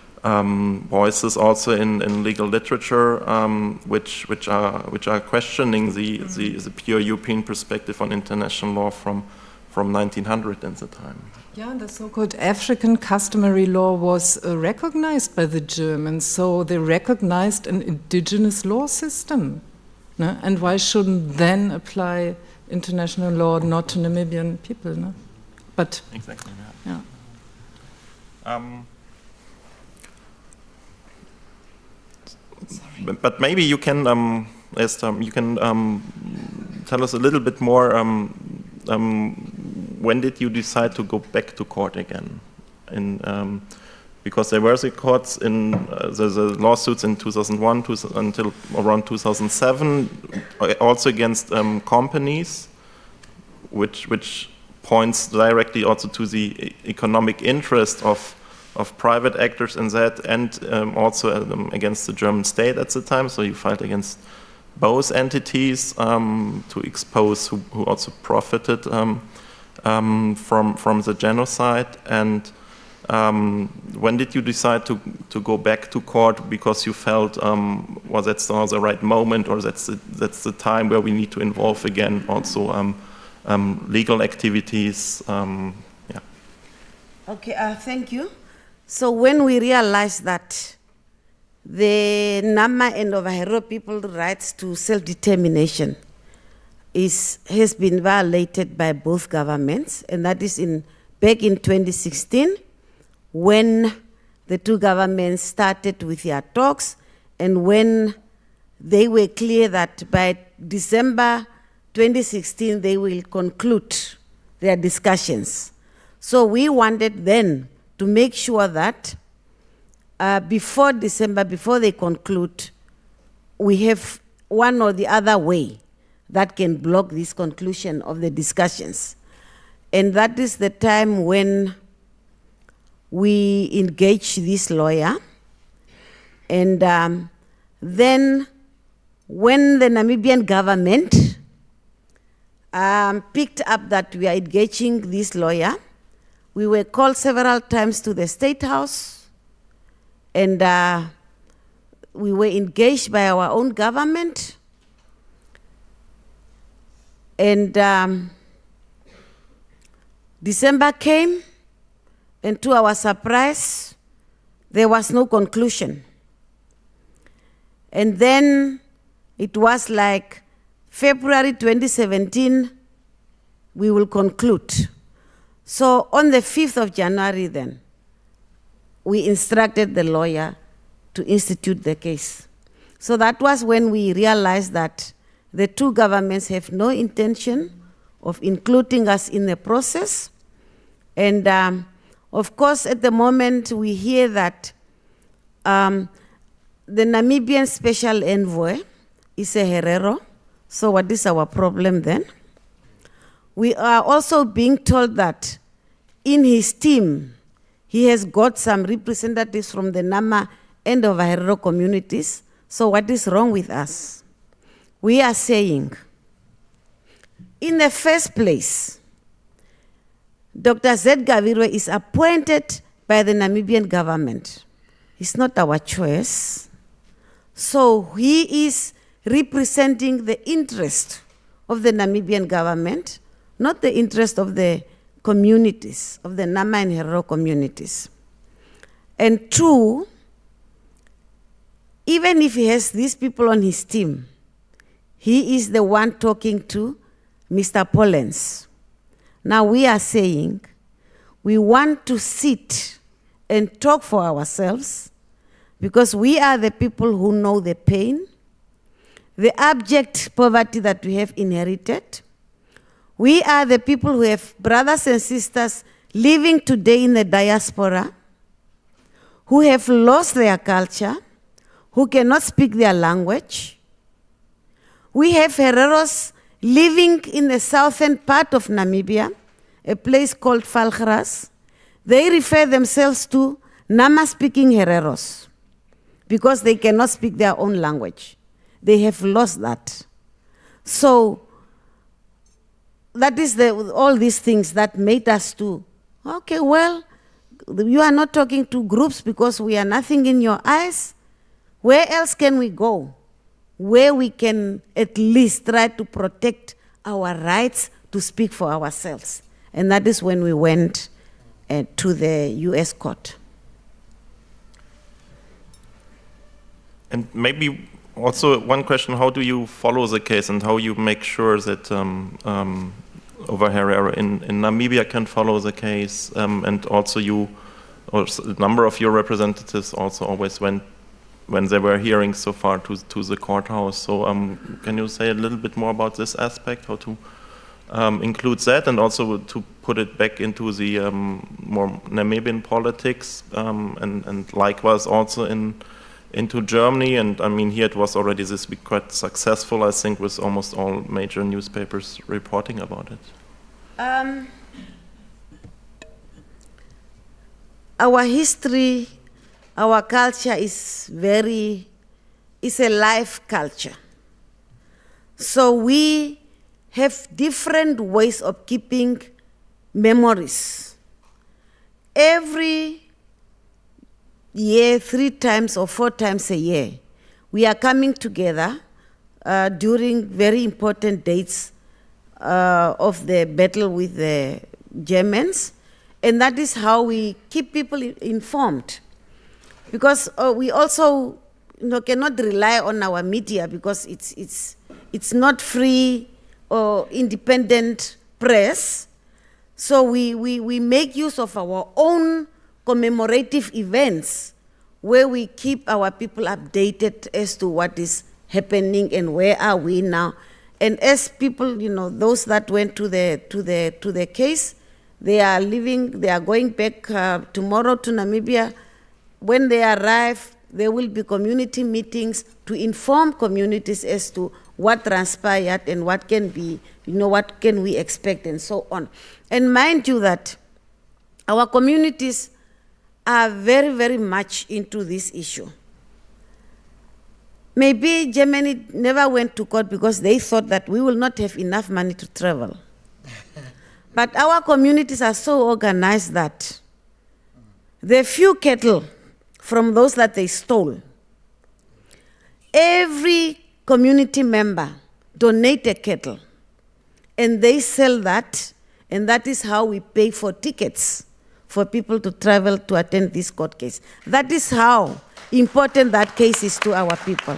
um, voices also in, in legal literature um, which which are which are questioning the, the, the pure European perspective on international law from from nineteen hundred and the time. Yeah, the so-called African customary law was uh, recognized by the Germans, so they recognized an indigenous law system. No? And why shouldn't then apply international law not to Namibian people? No? But exactly, yeah. yeah. Um, but, but maybe you can, um, Esther, you can um, tell us a little bit more. Um, um, when did you decide to go back to court again? In, um, because there were the courts in uh, the, the lawsuits in two thousand one two, until around two thousand seven, also against um, companies, which which. points directly also to the economic interest of of private actors in that, and um, also um, against the German state at the time. So you fight against both entities um, to expose who, who also profited um, um, from from the genocide. And um, when did you decide to to go back to court? Because you felt um, well, that's now the right moment, or that's the, that's the time where we need to involve again also. Um, Um, legal activities, um, yeah. Okay, uh, thank you. So when we realized that the Nama and Overhero people's rights to self-determination is has been violated by both governments, and that is in back in twenty sixteen, when the two governments started with their talks, and when they were clear that by December twenty sixteen, they will conclude their discussions. So we wanted then to make sure that uh, before December, before they conclude, we have one or the other way that can block this conclusion of the discussions. And that is the time when we engaged this lawyer. And um, then when the Namibian government Um, picked up that we are engaging this lawyer, we were called several times to the State House, and uh, we were engaged by our own government. And um, December came, and to our surprise, there was no conclusion. And then it was like February twenty seventeen, we will conclude. So on the fifth of January then, we instructed the lawyer to institute the case. So that was when we realized that the two governments have no intention of including us in the process. And um, of course, at the moment, we hear that um, the Namibian special envoy is a Herero. So what is our problem then? We are also being told that in his team, he has got some representatives from the Nama and of Herero communities. So what is wrong with us? We are saying, in the first place, Doctor Z. Gavirwe is appointed by the Namibian government. It's not our choice. So he is representing the interest of the Namibian government, not the interest of the communities, of the Nama and Herero communities. And two, even if he has these people on his team, he is the one talking to Mister Pollens. Now we are saying we want to sit and talk for ourselves because we are the people who know the pain, the abject poverty that we have inherited. We are the people who have brothers and sisters living today in the diaspora, who have lost their culture, who cannot speak their language. We have Hereros living in the southern part of Namibia, a place called Valgras. They refer themselves to Nama-speaking Hereros because they cannot speak their own language. They have lost that. So that is the, all these things that made us to, okay, well, you are not talking to groups because we are nothing in your eyes. Where else can we go? Where we can at least try to protect our rights to speak for ourselves. And that is when we went uh, to the U S court. And maybe also one question, how do you follow the case and how you make sure that um, um, over Herero in, in Namibia can follow the case, um, and also you, or a number of your representatives also always went when they were hearing so far to, to the courthouse. So um, can you say a little bit more about this aspect, how to um, include that and also to put it back into the um, more Namibian politics um, and, and likewise also in into Germany? And I mean, here it was already this week quite successful, I think, with almost all major newspapers reporting about it. Um, our history, our culture is very, is a live culture. So we have different ways of keeping memories. Every year, three times or four times a year, we are coming together uh, during very important dates uh, of the battle with the Germans, and that is how we keep people informed. Because uh, we also you know, cannot rely on our media because it's, it's, it's not free or independent press. So we, we, we make use of our own commemorative events where we keep our people updated as to what is happening and where are we now. And as people, you know, those that went to the, to the, to the case, they are leaving, they are going back uh, tomorrow to Namibia. When they arrive, there will be community meetings to inform communities as to what transpired and what can be, you know, what can we expect and so on. And mind you that our communities are very, very much into this issue. Maybe Germany never went to court because they thought that we will not have enough money to travel. But our communities are so organized that the few cattle from those that they stole, every community member donate a cattle and they sell that, and that is how we pay for tickets for people to travel to attend this court case. That is how important that case is to our people.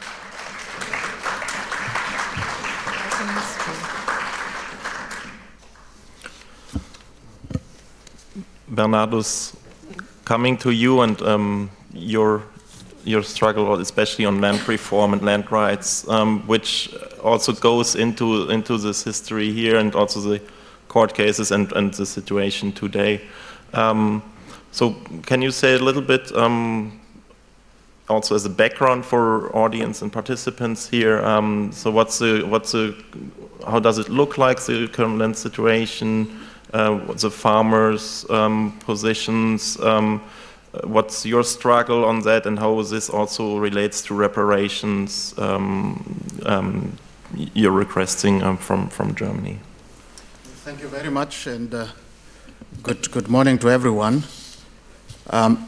Bernardus, coming to you and um, your your struggle, especially on land reform and land rights, um, which also goes into into this history here and also the court cases and, and the situation today. Um, so, can you say a little bit, um, also as a background for audience and participants here? Um, so, what's the what's the how does it look like the current land situation? Uh, the farmers' um, positions, um, what's your struggle on that, and how this also relates to reparations um, um, you're requesting um, from, from Germany? Thank you very much, and uh, good, good morning to everyone. Um,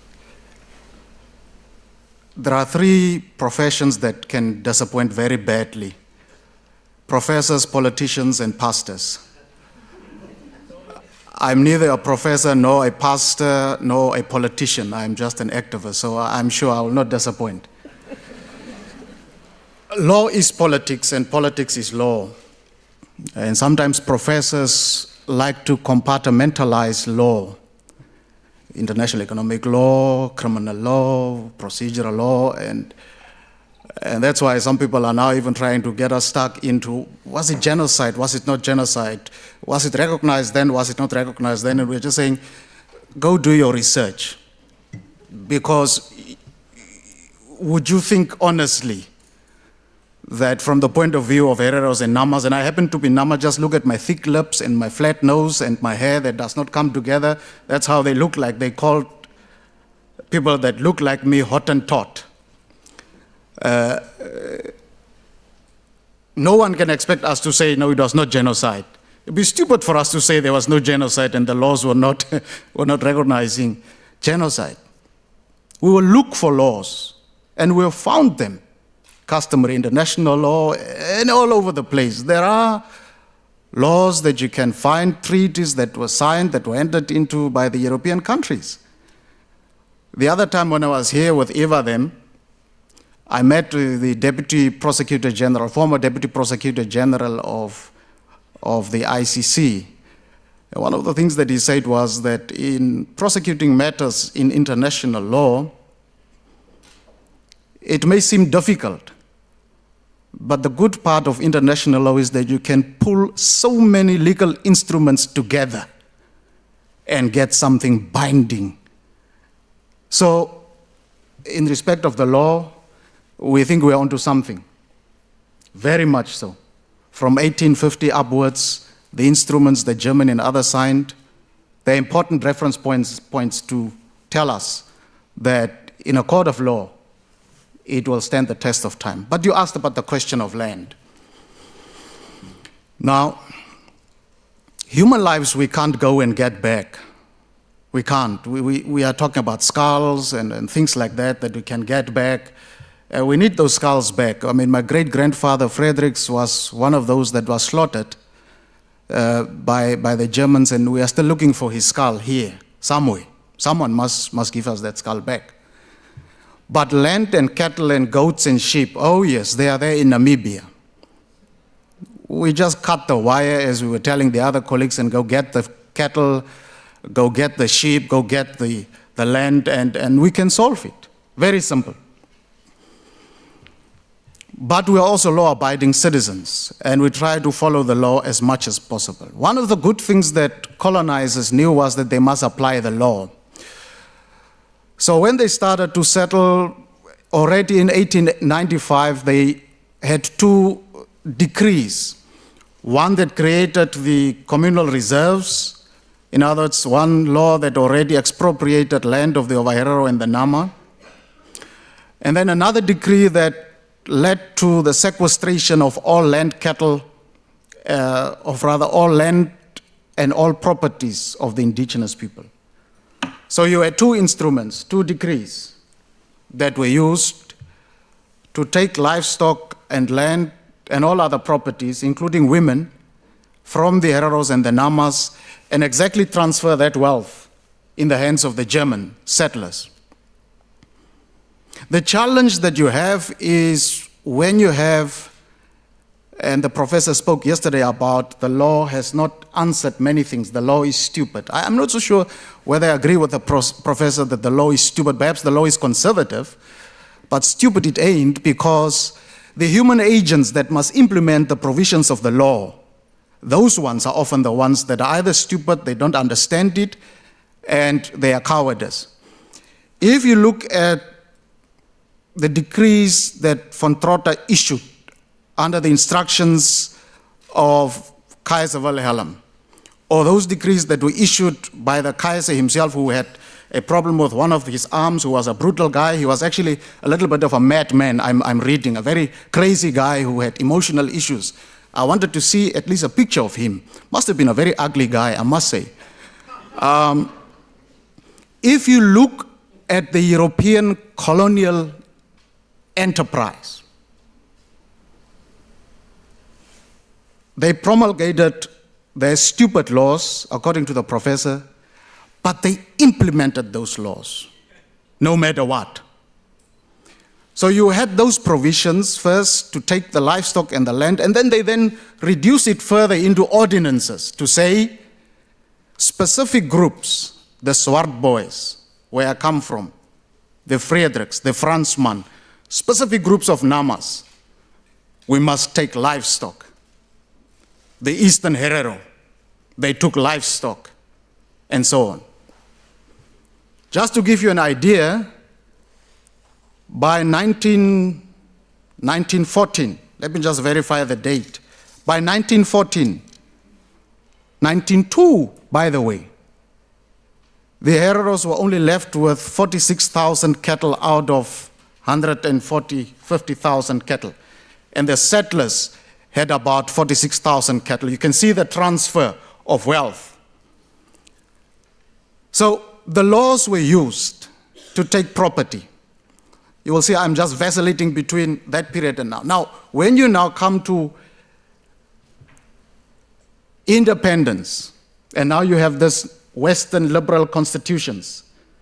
there are three professions that can disappoint very badly: professors, politicians, and pastors. I'm neither a professor, nor a pastor, nor a politician. I'm just an activist, so I'm sure I will not disappoint. Law is politics, and politics is law. And sometimes professors like to compartmentalize law: international economic law, criminal law, procedural law, and And that's why some people are now even trying to get us stuck into, was it genocide, was it not genocide? Was it recognized then, was it not recognized then? And we're just saying, go do your research. Because would you think honestly that from the point of view of Hereros and Namas, and I happen to be Nama, just look at my thick lips and my flat nose and my hair that does not come together, that's how they look like. They call people that look like me Hottentot. Uh, no one can expect us to say, no, it was not genocide. It would be stupid for us to say there was no genocide and the laws were not, were not recognizing genocide. We will look for laws, and we have found them. Customary international law, and all over the place. There are laws that you can find, treaties that were signed, that were entered into by the European countries. The other time when I was here with Eva then, I met the Deputy Prosecutor General, former Deputy Prosecutor General of, of the I C C. And one of the things that he said was that in prosecuting matters in international law, it may seem difficult, but the good part of international law is that you can pull so many legal instruments together and get something binding. So, in respect of the law, we think we're onto something, very much so. From eighteen fifty upwards, the instruments that Germany and others signed, they're important reference points, points to tell us that in a court of law, it will stand the test of time. But you asked about the question of land. Now, human lives we can't go and get back. We can't. We, we, we are talking about skulls and, and things like that that we can get back. Uh, we need those skulls back. I mean, my great-grandfather, Fredericks, was one of those that was slaughtered uh, by, by the Germans, and we are still looking for his skull here, somewhere. Someone must, must give us that skull back. But land and cattle and goats and sheep, oh yes, they are there in Namibia. We just cut the wire, as we were telling the other colleagues, and go get the cattle, go get the sheep, go get the, the land, and, and we can solve it. Very simple. But we are also law-abiding citizens, and we try to follow the law as much as possible. One of the good things that colonizers knew was that they must apply the law. So when they started to settle, already in eighteen ninety-five, they had two decrees. One that created the communal reserves, in other words, one law that already expropriated land of the Ovaherero and the Nama. And then another decree that led to the sequestration of all land, cattle, uh, of rather all land and all properties of the indigenous people. So you had two instruments, two decrees that were used to take livestock and land and all other properties, including women, from the Hereros and the Namas and exactly transfer that wealth in the hands of the German settlers. The challenge that you have is when you have, and the professor spoke yesterday about the law has not answered many things. The law is stupid. I, I'm not so sure whether I agree with the pros, professor that the law is stupid. Perhaps the law is conservative, but stupid it ain't, because the human agents that must implement the provisions of the law, those ones are often the ones that are either stupid, they don't understand it, and they are cowardice. If you look at the decrees that von Trotta issued under the instructions of Kaiser Wilhelm, or those decrees that were issued by the Kaiser himself, who had a problem with one of his arms, who was a brutal guy. He was actually a little bit of a madman, I'm, I'm reading, a very crazy guy who had emotional issues. I wanted to see at least a picture of him. Must have been a very ugly guy, I must say. Um, if you look at the European colonial enterprise, they promulgated their stupid laws, according to the professor, but they implemented those laws, no matter what. So you had those provisions first to take the livestock and the land, and then they then reduce it further into ordinances to say specific groups, the Swart boys, where I come from, the Friedrichs, the Fransman, specific groups of Namas, we must take livestock. The Eastern Herero, they took livestock, and so on. Just to give you an idea, by nineteen fourteen, let me just verify the date. By nineteen fourteen, nineteen oh two, by the way, the Hereros were only left with forty-six thousand cattle out of one hundred forty, fifty thousand cattle. And the settlers had about forty-six thousand cattle. You can see the transfer of wealth. So the laws were used to take property. You will see I'm just vacillating between that period and now. Now, when you now come to independence, and now you have this Western liberal constitutions,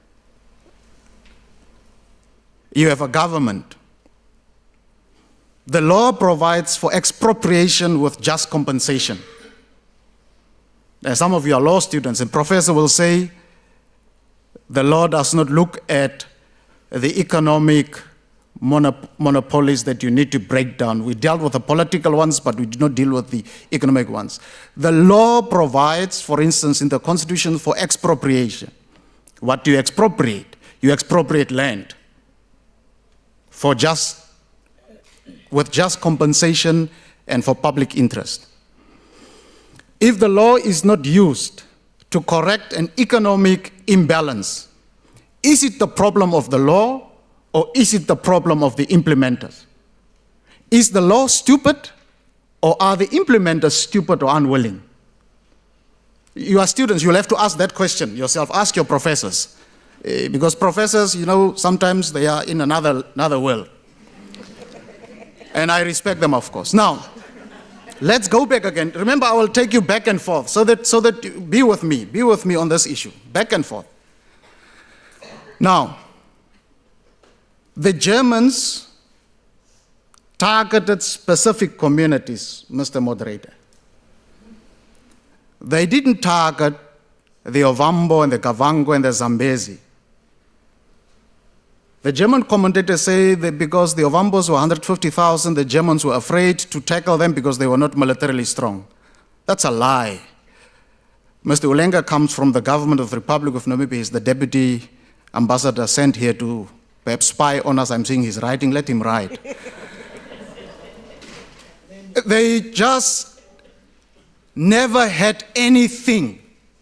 you have a government. The law provides for expropriation with just compensation. And some of you are law students, and professor will say the law does not look at the economic monop- monopolies that you need to break down. We dealt with the political ones, but we did not deal with the economic ones. The law provides, for instance, in the Constitution for expropriation. What do you expropriate? You expropriate land for just, with just compensation and for public interest. If the law is not used to correct an economic imbalance, is it the problem of the law, or is it the problem of the implementers? Is the law stupid, or are the implementers stupid or unwilling? You are students, you'll have to ask that question yourself. Ask your professors. Uh, because professors, you know, sometimes they are in another, another world. And I respect them, of course. Now, let's go back again. Remember, I will take you back and forth, so that, so that you, be with me, be with me on this issue, back and forth. Now, the Germans targeted specific communities, Mister Moderator. They didn't target the Ovambo and the Kavango and the Zambezi. The German commentators say that because the Ovambos were one hundred fifty thousand, the Germans were afraid to tackle them because they were not militarily strong. That's a lie. Mister Ulenga comes from the government of the Republic of Namibia. He's the deputy ambassador sent here to perhaps spy on us. I'm seeing he's writing. Let him write. They just never had anything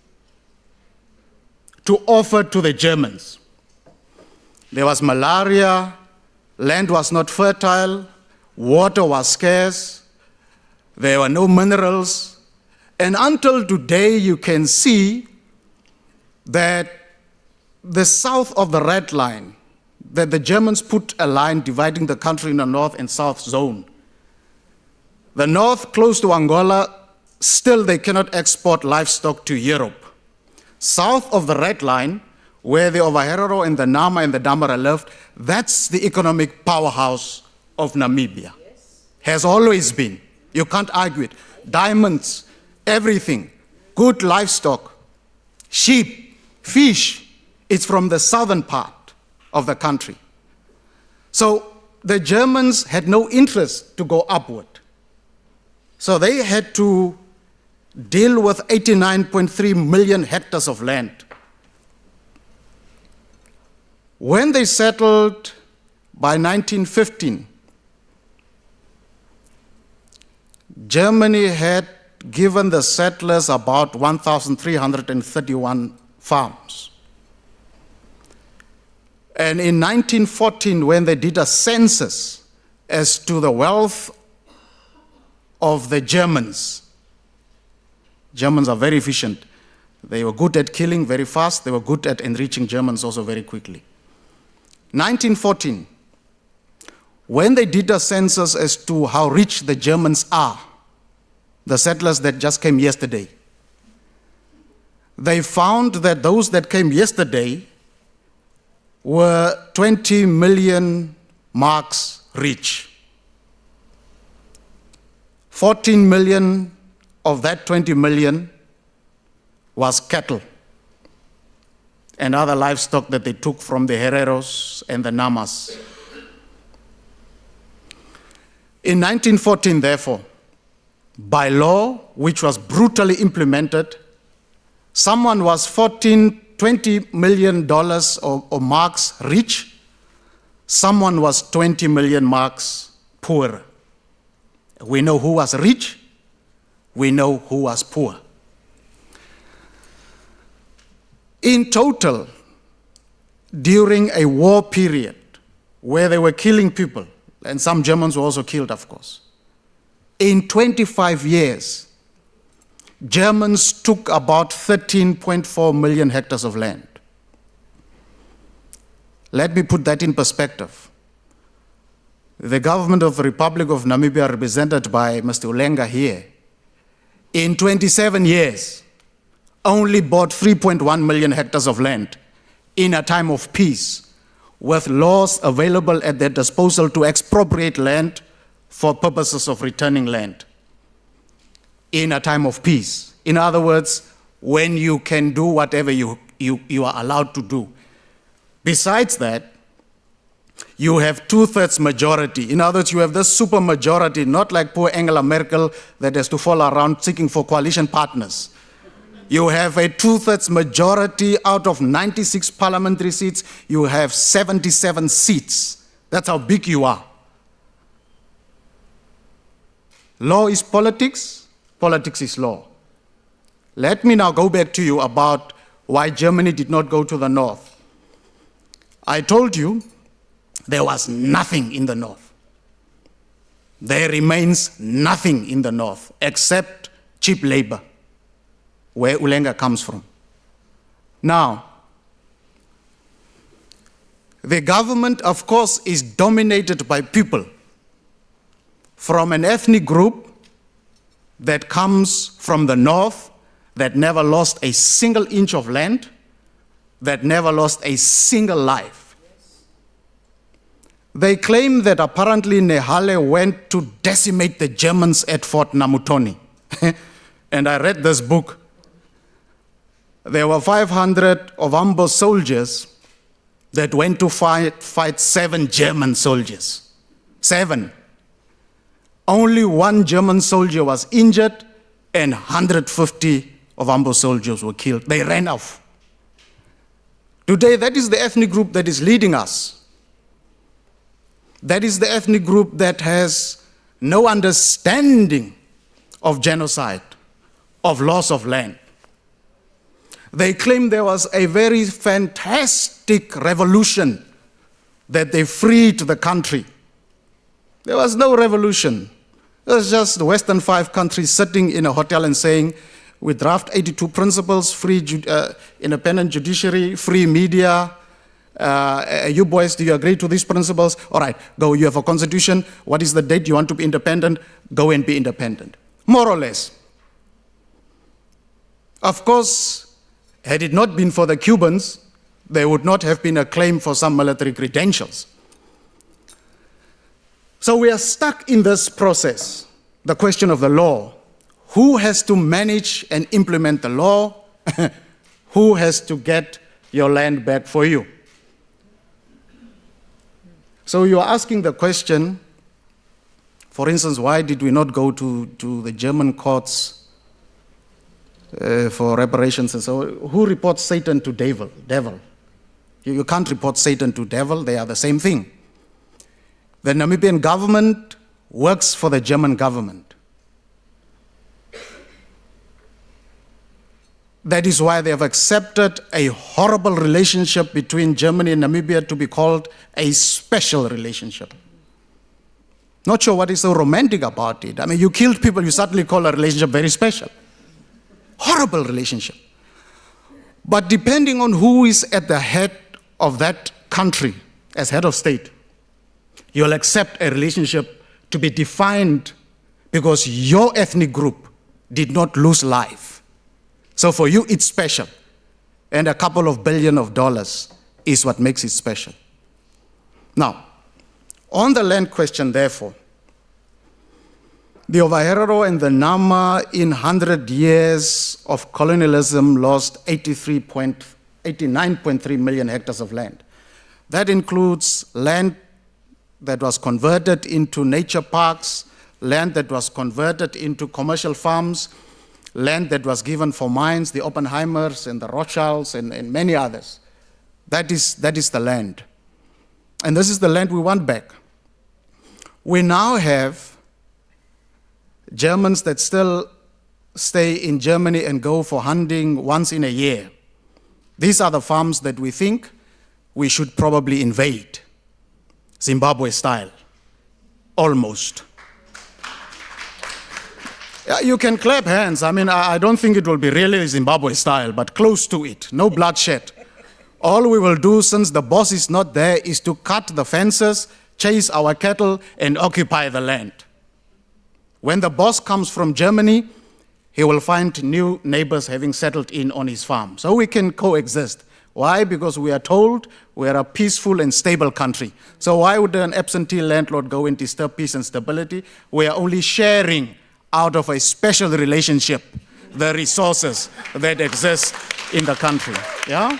to offer to the Germans. There was malaria, land was not fertile, water was scarce, there were no minerals, and until today you can see that the south of the red line, that the Germans put a line dividing the country in a north and south zone. The north, close to Angola, still they cannot export livestock to Europe. South of the red line, where the Ovaherero and the Nama and the Damara lived, that's the economic powerhouse of Namibia. Yes. Has always been. You can't argue it. Diamonds, everything, good livestock, sheep, fish, it's from the southern part of the country. So the Germans had no interest to go upward. So they had to deal with eighty-nine point three million hectares of land. When they settled by nineteen fifteen, Germany had given the settlers about one thousand three hundred thirty-one farms. And in nineteen fourteen, when they did a census as to the wealth of the Germans, Germans are very efficient. They were good at killing very fast. They were good at enriching Germans also very quickly. nineteen fourteen, when they did a census as to how rich the Germans are, the settlers that just came yesterday, they found that those that came yesterday were twenty million marks rich. fourteen million of that twenty million was cattle and other livestock that they took from the Hereros and the Namas. In nineteen fourteen, therefore, by law, which was brutally implemented, someone was fourteen, twenty million dollars or, or marks rich, someone was twenty million marks poor. We know who was rich, we know who was poor. In total, during a war period where they were killing people, and some Germans were also killed, of course, in twenty-five years, Germans took about thirteen point four million hectares of land. Let me put that in perspective. The government of the Republic of Namibia, represented by Mister Ulenga here, in twenty-seven years, only bought three point one million hectares of land in a time of peace, with laws available at their disposal to expropriate land for purposes of returning land in a time of peace. In other words, when you can do whatever you, you, you are allowed to do. Besides that, you have two-thirds majority. In other words, you have this super majority, not like poor Angela Merkel that has to fall around seeking for coalition partners. You have a two-thirds majority out of ninety-six parliamentary seats. You have seventy-seven seats. That's how big you are. Law is politics, politics is law. Let me now go back to you about why Germany did not go to the north. I told you there was nothing in the north. There remains nothing in the north except cheap labor, where Ulenga comes from. Now, the government, of course, is dominated by people from an ethnic group that comes from the north, that never lost a single inch of land, that never lost a single life. They claim that apparently Nehale went to decimate the Germans at Fort Namutoni. And I read this book. There were five hundred Ovambo soldiers that went to fight, fight seven German soldiers. Seven. Only one German soldier was injured and one hundred fifty Ovambo soldiers were killed. They ran off. Today, that is the ethnic group that is leading us. That is the ethnic group that has no understanding of genocide, of loss of land. They claim there was a very fantastic revolution, that they freed the country. There was no revolution. It was just the Western five countries sitting in a hotel and saying, we draft eighty-two principles, free ju uh, independent judiciary, free media. Uh, you boys, do you agree to these principles? All right, go, you have a constitution. What is the date you want to be independent? Go and be independent. More or less. Of course, had it not been for the Cubans, there would not have been a claim for some military credentials. So we are stuck in this process, the question of the law. Who has to manage and implement the law? Who has to get your land back for you? So you are asking the question, for instance, why did we not go to, to the German courts uh, for reparations and so on? Who reports Satan to devil? devil? You, you can't report Satan to devil, they are the same thing. The Namibian government works for the German government. That is why they have accepted a horrible relationship between Germany and Namibia to be called a special relationship. Not sure what is so romantic about it. I mean, you killed people, you suddenly call a relationship very special. Horrible relationship. But depending on who is at the head of that country as head of state, you'll accept a relationship to be defined because your ethnic group did not lose life. So for you, it's special. And a couple of billion of dollars is what makes it special. Now, on the land question, therefore, the Ovaherero and the Nama in one hundred years of colonialism lost eighty-nine point three million hectares of land. That includes land that was converted into nature parks, land that was converted into commercial farms, land that was given for mines, the Oppenheimers and the Rothschilds and, and many others. That is, that is the land. And this is the land we want back. We now have Germans that still stay in Germany and go for hunting once in a year. These are the farms that we think we should probably invade, Zimbabwe style, almost. You can clap hands. I mean, I don't think it will be really Zimbabwe style, but close to it. No bloodshed. All we will do, since the boss is not there, is to cut the fences, chase our cattle, and occupy the land. When the boss comes from Germany, he will find new neighbors having settled in on his farm. So we can coexist. Why? Because we are told we are a peaceful and stable country. So why would an absentee landlord go and disturb peace and stability? We are only sharing out of a special relationship the resources that exist in the country. Yeah?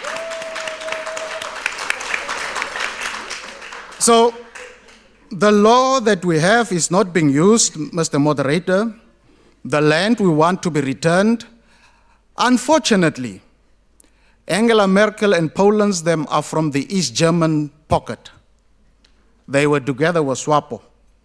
So the law that we have is not being used, Mister Moderator. The land we want to be returned. Unfortunately, Angela Merkel and Poland, them are from the East German pocket. They were together with SWAPO.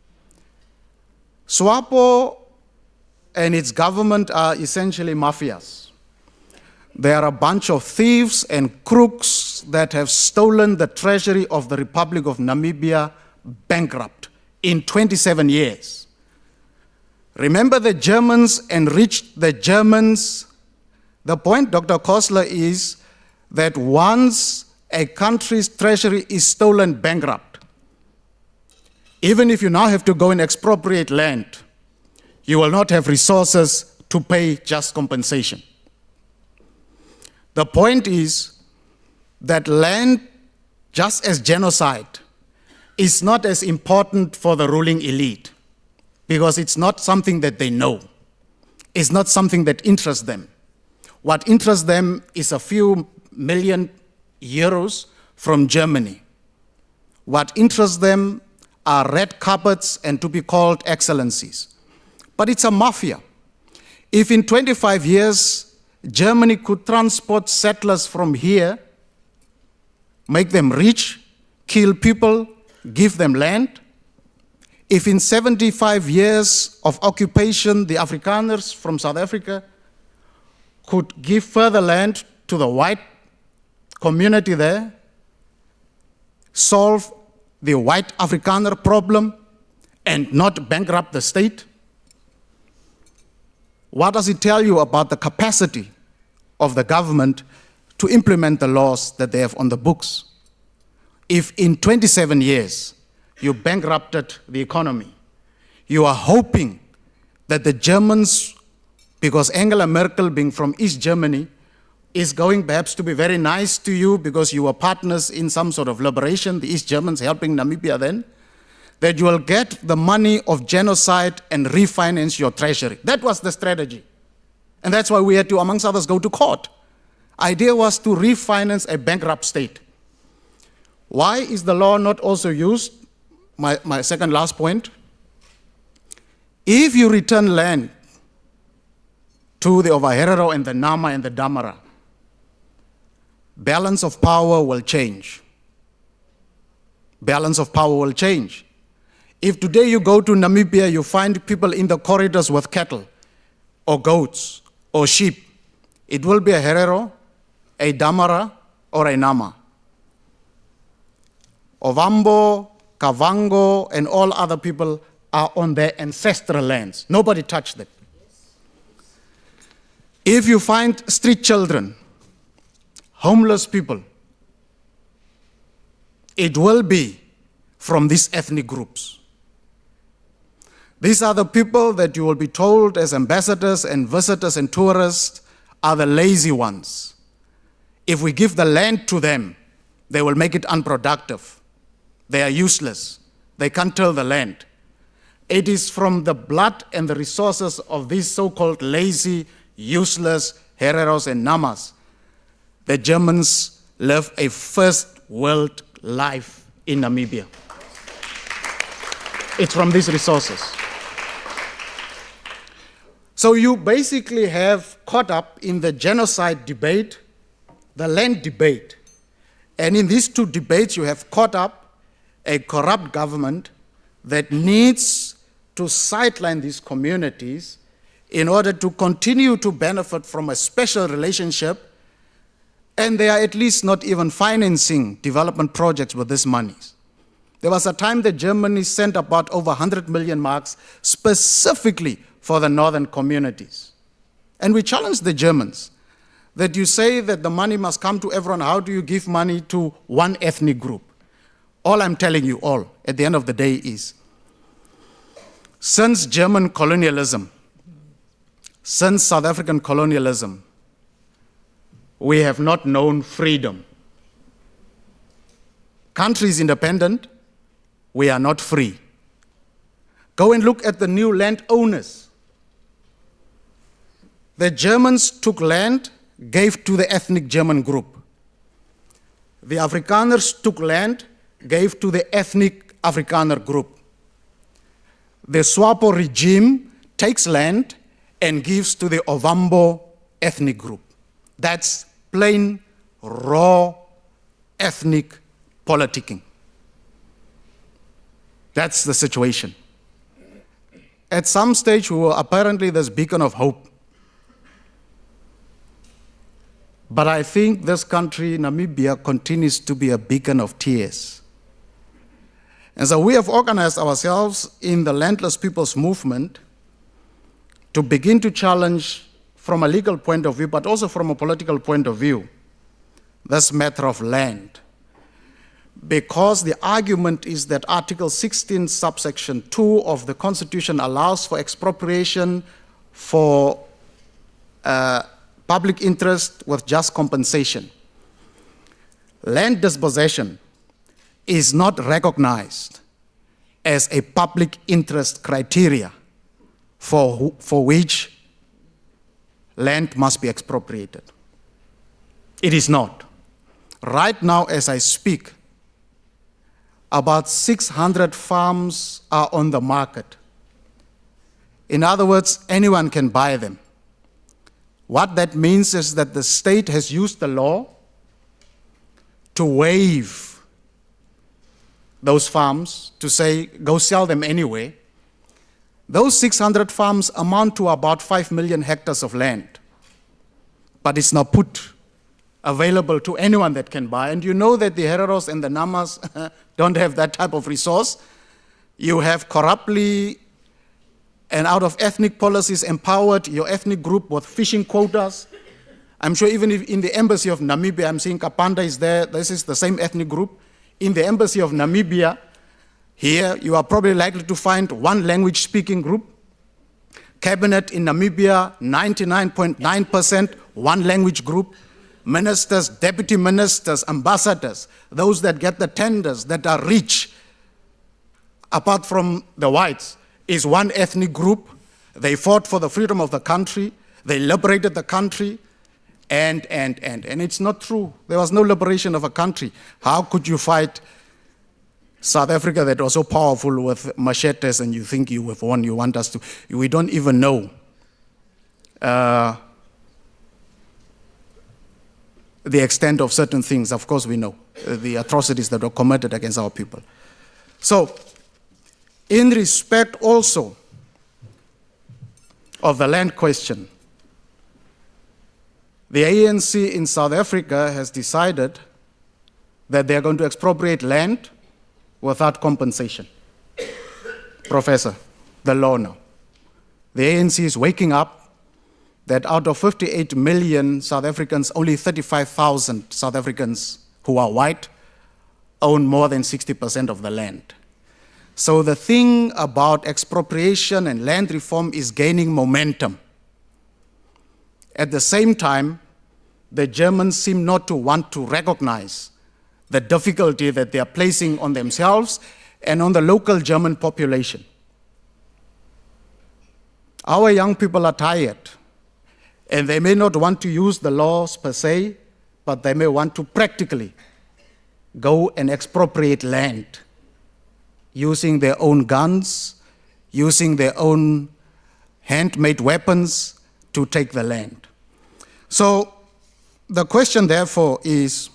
SWAPO and its government are essentially mafias. They are a bunch of thieves and crooks that have stolen the treasury of the Republic of Namibia bankrupt in twenty-seven years. Remember, the Germans enriched the Germans. The point, Doctor Kostler, is that once a country's treasury is stolen bankrupt, even if you now have to go and expropriate land, you will not have resources to pay just compensation. The point is that land, just as genocide, is not as important for the ruling elite because it's not something that they know. It's not something that interests them. What interests them is a few million euros from Germany. What interests them are red carpets and to be called excellencies. But it's a mafia. If in twenty-five years, Germany could transport settlers from here, make them rich, kill people, give them land, if in seventy-five years of occupation, the Afrikaners from South Africa could give further land to the white community there, solve the white Afrikaner problem, and not bankrupt the state, what does it tell you about the capacity of the government to implement the laws that they have on the books? If in twenty-seven years you bankrupted the economy, you are hoping that the Germans because Angela Merkel, being from East Germany, is going perhaps to be very nice to you because you were partners in some sort of liberation, the East Germans helping Namibia then, that you will get the money of genocide and refinance your treasury. That was the strategy. And that's why we had to, amongst others, go to court. Idea was to refinance a bankrupt state. Why is the law not also used? My, my second last point. If you return land to the Ovaherero and the Nama and the Damara, balance of power will change. Balance of power will change. If today you go to Namibia, you find people in the corridors with cattle or goats or sheep, it will be a Herero, a Damara, or a Nama. Ovambo, Kavango, and all other people are on their ancestral lands. Nobody touched them. If you find street children, homeless people, it will be from these ethnic groups. These are the people that you will be told as ambassadors and visitors and tourists are the lazy ones. If we give the land to them, they will make it unproductive. They are useless. They can't till the land. It is from the blood and the resources of these so-called lazy, useless Hereros and Namas that Germans live a first world life in Namibia. It's from these resources. So you basically have caught up in the genocide debate, the land debate. And in these two debates, you have caught up a corrupt government that needs to sideline these communities in order to continue to benefit from a special relationship, and they are at least not even financing development projects with these monies. There was a time that Germany sent about over one hundred million marks specifically for the northern communities. And we challenged the Germans that you say that the money must come to everyone. How do you give money to one ethnic group? All I'm telling you all at the end of the day is, since German colonialism, since South African colonialism, we have not known freedom. Country is independent, we are not free. Go and look at the new landowners. The Germans took land, gave to the ethnic German group. The Afrikaners took land, gave to the ethnic Afrikaner group. The SWAPO regime takes land and gives to the Ovambo ethnic group. That's plain, raw, ethnic politicking. That's the situation. At some stage, we were apparently this beacon of hope. But I think this country, Namibia, continues to be a beacon of tears. And so we have organized ourselves in the Landless People's Movement to begin to challenge from a legal point of view, but also from a political point of view, this matter of land. Because the argument is that Article sixteen, subsection two of the Constitution allows for expropriation for uh, public interest with just compensation. Land dispossession is not recognized as a public interest criteria for, for which land must be expropriated. It is not. Right now, as I speak, about six hundred farms are on the market. In other words, anyone can buy them. What that means is that the state has used the law to waive those farms, to say, go sell them anyway. Those six hundred farms amount to about five million hectares of land, but it's now put available to anyone that can buy. And you know that the Hereros and the Namas don't have that type of resource. You have corruptly and out of ethnic policies empowered your ethnic group with fishing quotas. I'm sure even if in the embassy of Namibia, I'm seeing Kapanda is there, this is the same ethnic group. In the embassy of Namibia, here you are probably likely to find one language speaking group. Cabinet in Namibia, ninety-nine point nine percent one language group. Ministers, deputy ministers, ambassadors, those that get the tenders, that are rich, apart from the whites, is one ethnic group. They fought for the freedom of the country. They liberated the country. And, and, and, and it's not true. There was no liberation of a country. How could you fight South Africa that was so powerful with machetes and you think you have won, you want us to? We don't even know uh, the extent of certain things. Of course we know uh, the atrocities that were committed against our people. So, in respect also of the land question, the A N C in South Africa has decided that they're going to expropriate land without compensation. Professor, the law now. The A N C is waking up that out of fifty-eight million South Africans, only thirty-five thousand South Africans who are white own more than sixty percent of the land. So the thing about expropriation and land reform is gaining momentum. At the same time, the Germans seem not to want to recognize the difficulty that they are placing on themselves and on the local German population. Our young people are tired, and they may not want to use the laws per se, but they may want to practically go and expropriate land using their own guns, using their own handmade weapons to take the land. So the question, therefore, is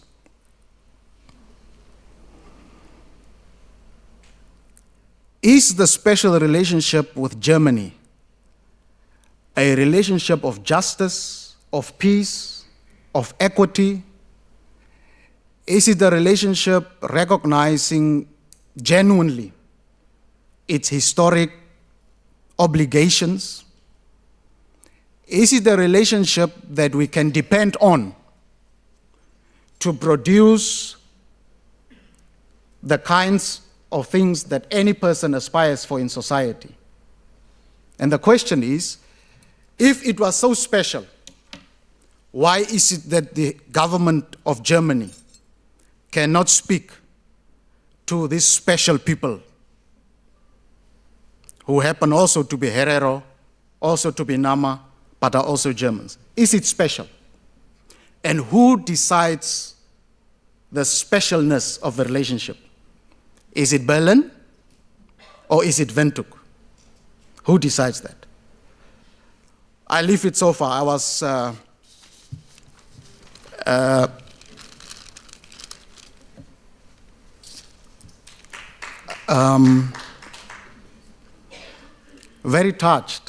is the special relationship with Germany a relationship of justice, of peace, of equity? Is it a relationship recognizing genuinely its historic obligations? Is it a relationship that we can depend on to produce the kinds of things that any person aspires for in society? And the question is, if it was so special, why is it that the government of Germany cannot speak to these special people who happen also to be Herero, also to be Nama, but are also Germans? Is it special? And who decides the specialness of the relationship? Is it Berlin or is it Windhoek? Who decides that? I leave it so far. I was uh, uh, um, very touched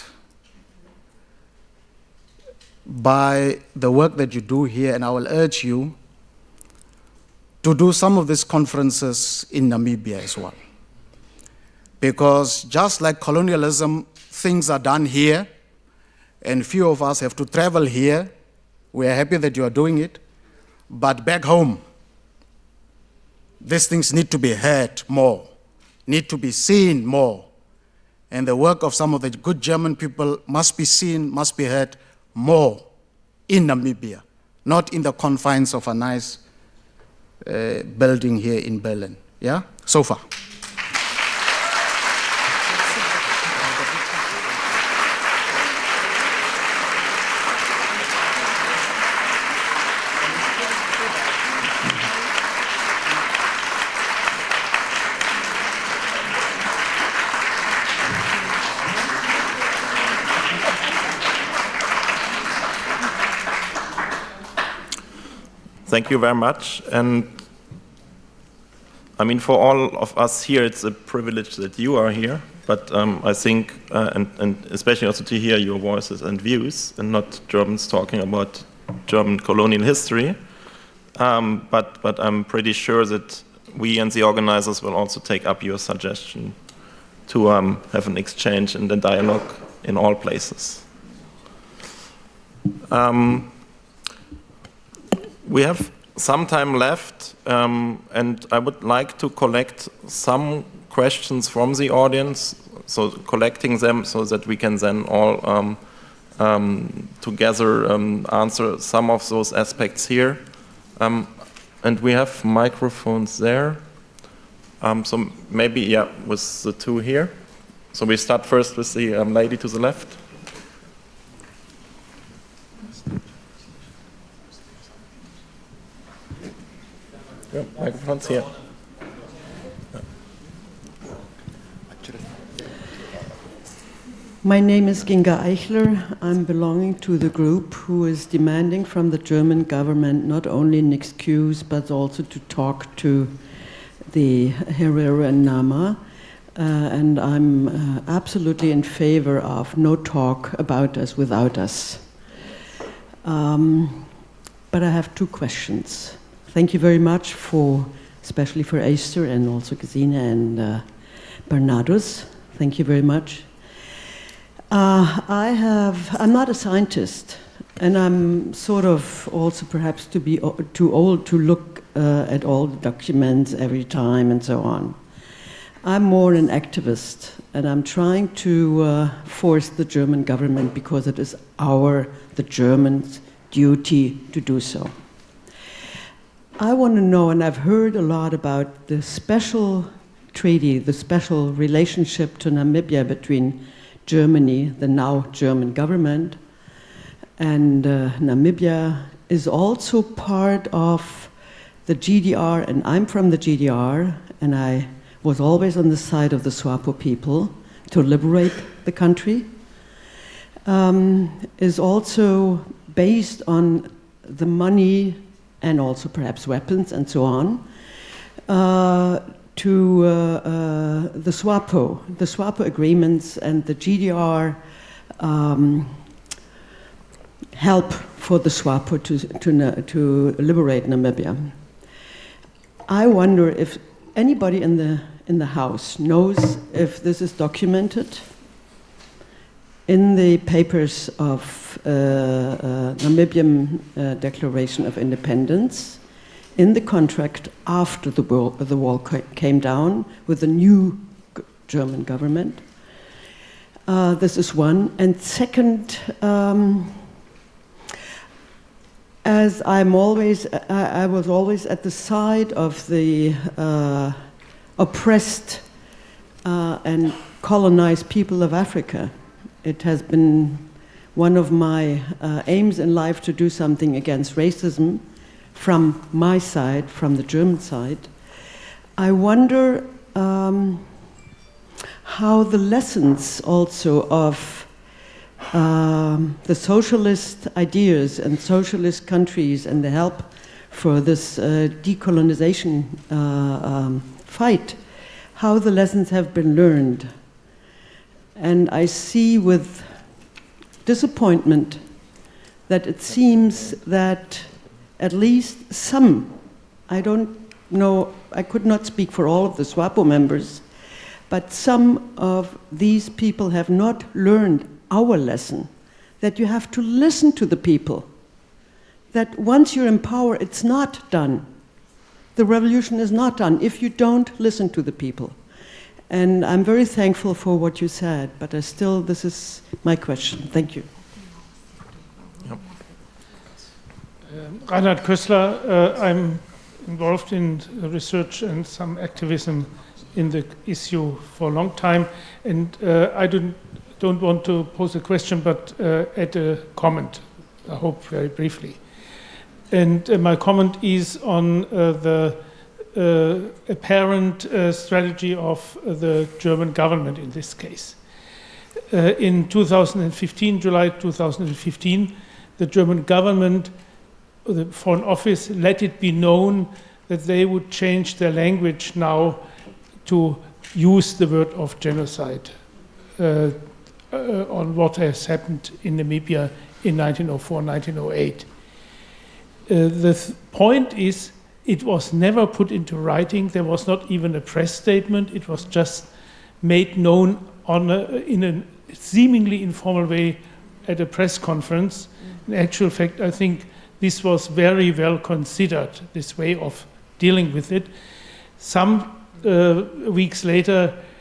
by the work that you do here, and I will urge you to do some of these conferences in Namibia as well. Because just like colonialism, things are done here, and few of us have to travel here. We are happy that you are doing it. But back home, these things need to be heard more, need to be seen more. And the work of some of the good German people must be seen, must be heard more in Namibia, not in the confines of a nice uh, building here in Berlin. Yeah? So far. Thank you very much. And I mean, for all of us here, it's a privilege that you are here. But um, I think, uh, and, and especially also to hear your voices and views, and not Germans talking about German colonial history. Um, but, but I'm pretty sure that we and the organizers will also take up your suggestion to um, have an exchange and a dialogue in all places. Um, We have some time left, um, and I would like to collect some questions from the audience. so collecting them so that we can then all um, um, together um, answer some of those aspects here. Um, and we have microphones there. Um, so maybe, yeah, with the two here. So we start first with the um, lady to the left. Yeah, microphones here. My name is Ginga Eichler. I'm belonging to the group who is demanding from the German government not only an excuse but also to talk to the Herero and Nama. Uh, and I'm uh, absolutely in favor of no talk about us without us. Um, but I have two questions. Thank you very much for, especially for Esther and also Gesine and uh, Bernardus. Thank you very much. Uh, I have, I'm not a scientist, and I'm sort of also perhaps to be o- too old to look uh, at all the documents every time and so on. I'm more an activist, and I'm trying to uh, force the German government because it is our, the Germans' duty to do so. I want to know, and I've heard a lot about the special treaty, the special relationship to Namibia between Germany, the now German government, and uh, Namibia is also part of the G D R, and I'm from the G D R, and I was always on the side of the SWAPO people to liberate the country, um, is also based on the money and also perhaps weapons and so on, uh, to uh, uh, the SWAPO, the SWAPO agreements and the G D R um, help for the SWAPO to, to, to liberate Namibia. I wonder if anybody in the, in the House knows if this is documented in the papers of uh, uh, Namibian uh, Declaration of Independence, in the contract after the wall, the wall came down with the new German government. Uh, this is one. And second, um, as I'm always, I, I was always at the side of the uh, oppressed uh, and colonized people of Africa. It has been one of my uh, aims in life to do something against racism from my side, from the German side. I wonder um, how the lessons also of um, the socialist ideas and socialist countries and the help for this uh, decolonization uh, um, fight, how the lessons have been learned. And I see with disappointment that it seems that at least some, I don't know, I could not speak for all of the SWAPO members, but some of these people have not learned our lesson, that you have to listen to the people, that once you're in power, it's not done. The revolution is not done if you don't listen to the people. And I'm very thankful for what you said, but I still, this is my question. Thank you. Yep. Uh, Reinhard Kössler, uh, I'm involved in research and some activism in the issue for a long time, and uh, I don't, don't want to pose a question, but uh, add a comment, I hope very briefly. And uh, my comment is on uh, the uh, apparent uh, strategy of uh, the German government in this case. Uh, in two thousand fifteen, July two thousand fifteen, the German government, the Foreign Office, let it be known that they would change their language now to use the word of genocide uh, uh, on what has happened in Namibia in nineteen oh four, nineteen oh eight. Uh, the th- point is, it was never put into writing. There was not even a press statement. It was just made known on a, in a seemingly informal way at a press conference. In actual fact, I think this was very well considered, this way of dealing with it. Some uh, weeks later,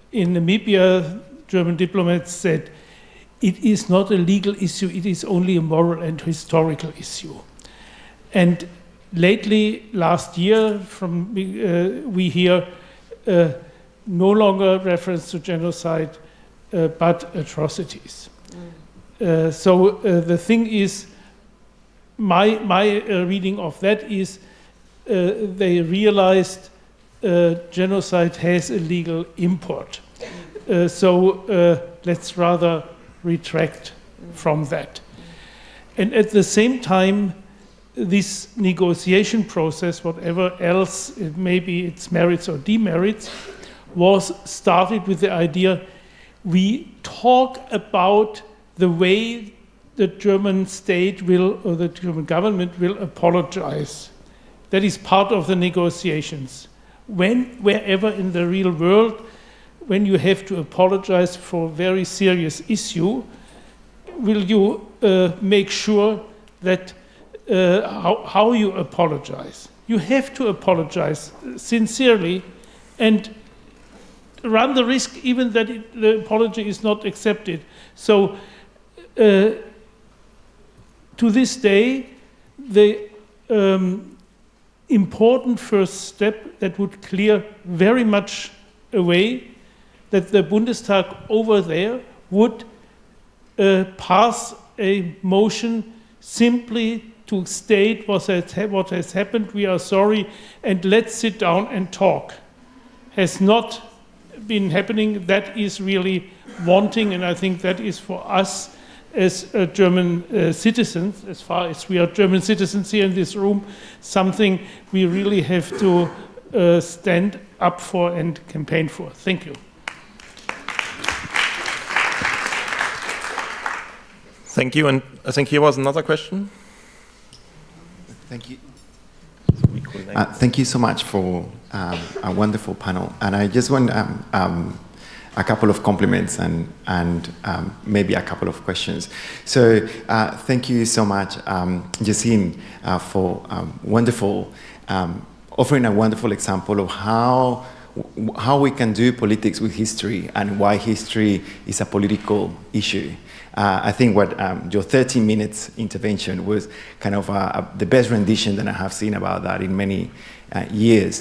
in Namibia, German diplomats said, it is not a legal issue, it is only a moral and historical issue. And lately, last year, from uh, we hear uh, no longer reference to genocide, uh, but atrocities. Mm. Uh, so uh, the thing is, my, my uh, reading of that is uh, they realized uh, genocide has a legal import. Uh, so uh, let's rather retract from that. And at the same time, this negotiation process, whatever else, it may be its merits or demerits, was started with the idea we talk about the way the German state will, or the German government will apologize. That is part of the negotiations. When, wherever in the real world, when you have to apologize for a very serious issue, will you uh, make sure that uh, how, how you apologize? You have to apologize sincerely and run the risk even that it, the apology is not accepted. So uh, to this day, the um, important first step that would clear very much away that the Bundestag over there would uh, pass a motion simply to state what has, what has happened, we are sorry, and let's sit down and talk. Has not been happening. That is really wanting, and I think that is for us as uh, German uh, citizens, as far as we are German citizens here in this room, something we really have to uh, stand up for and campaign for. Thank you. Thank you, and I think here was another question. Thank you. Uh, thank you so much for um, a wonderful panel. And I just want um, um, a couple of compliments and, and um, maybe a couple of questions. So uh, thank you so much, um, Jacine, uh, for um, wonderful, um, offering a wonderful example of how, how we can do politics with history and why history is a political issue. Uh, I think what um, your thirty minutes intervention was kind of uh, uh, the best rendition that I have seen about that in many uh, years.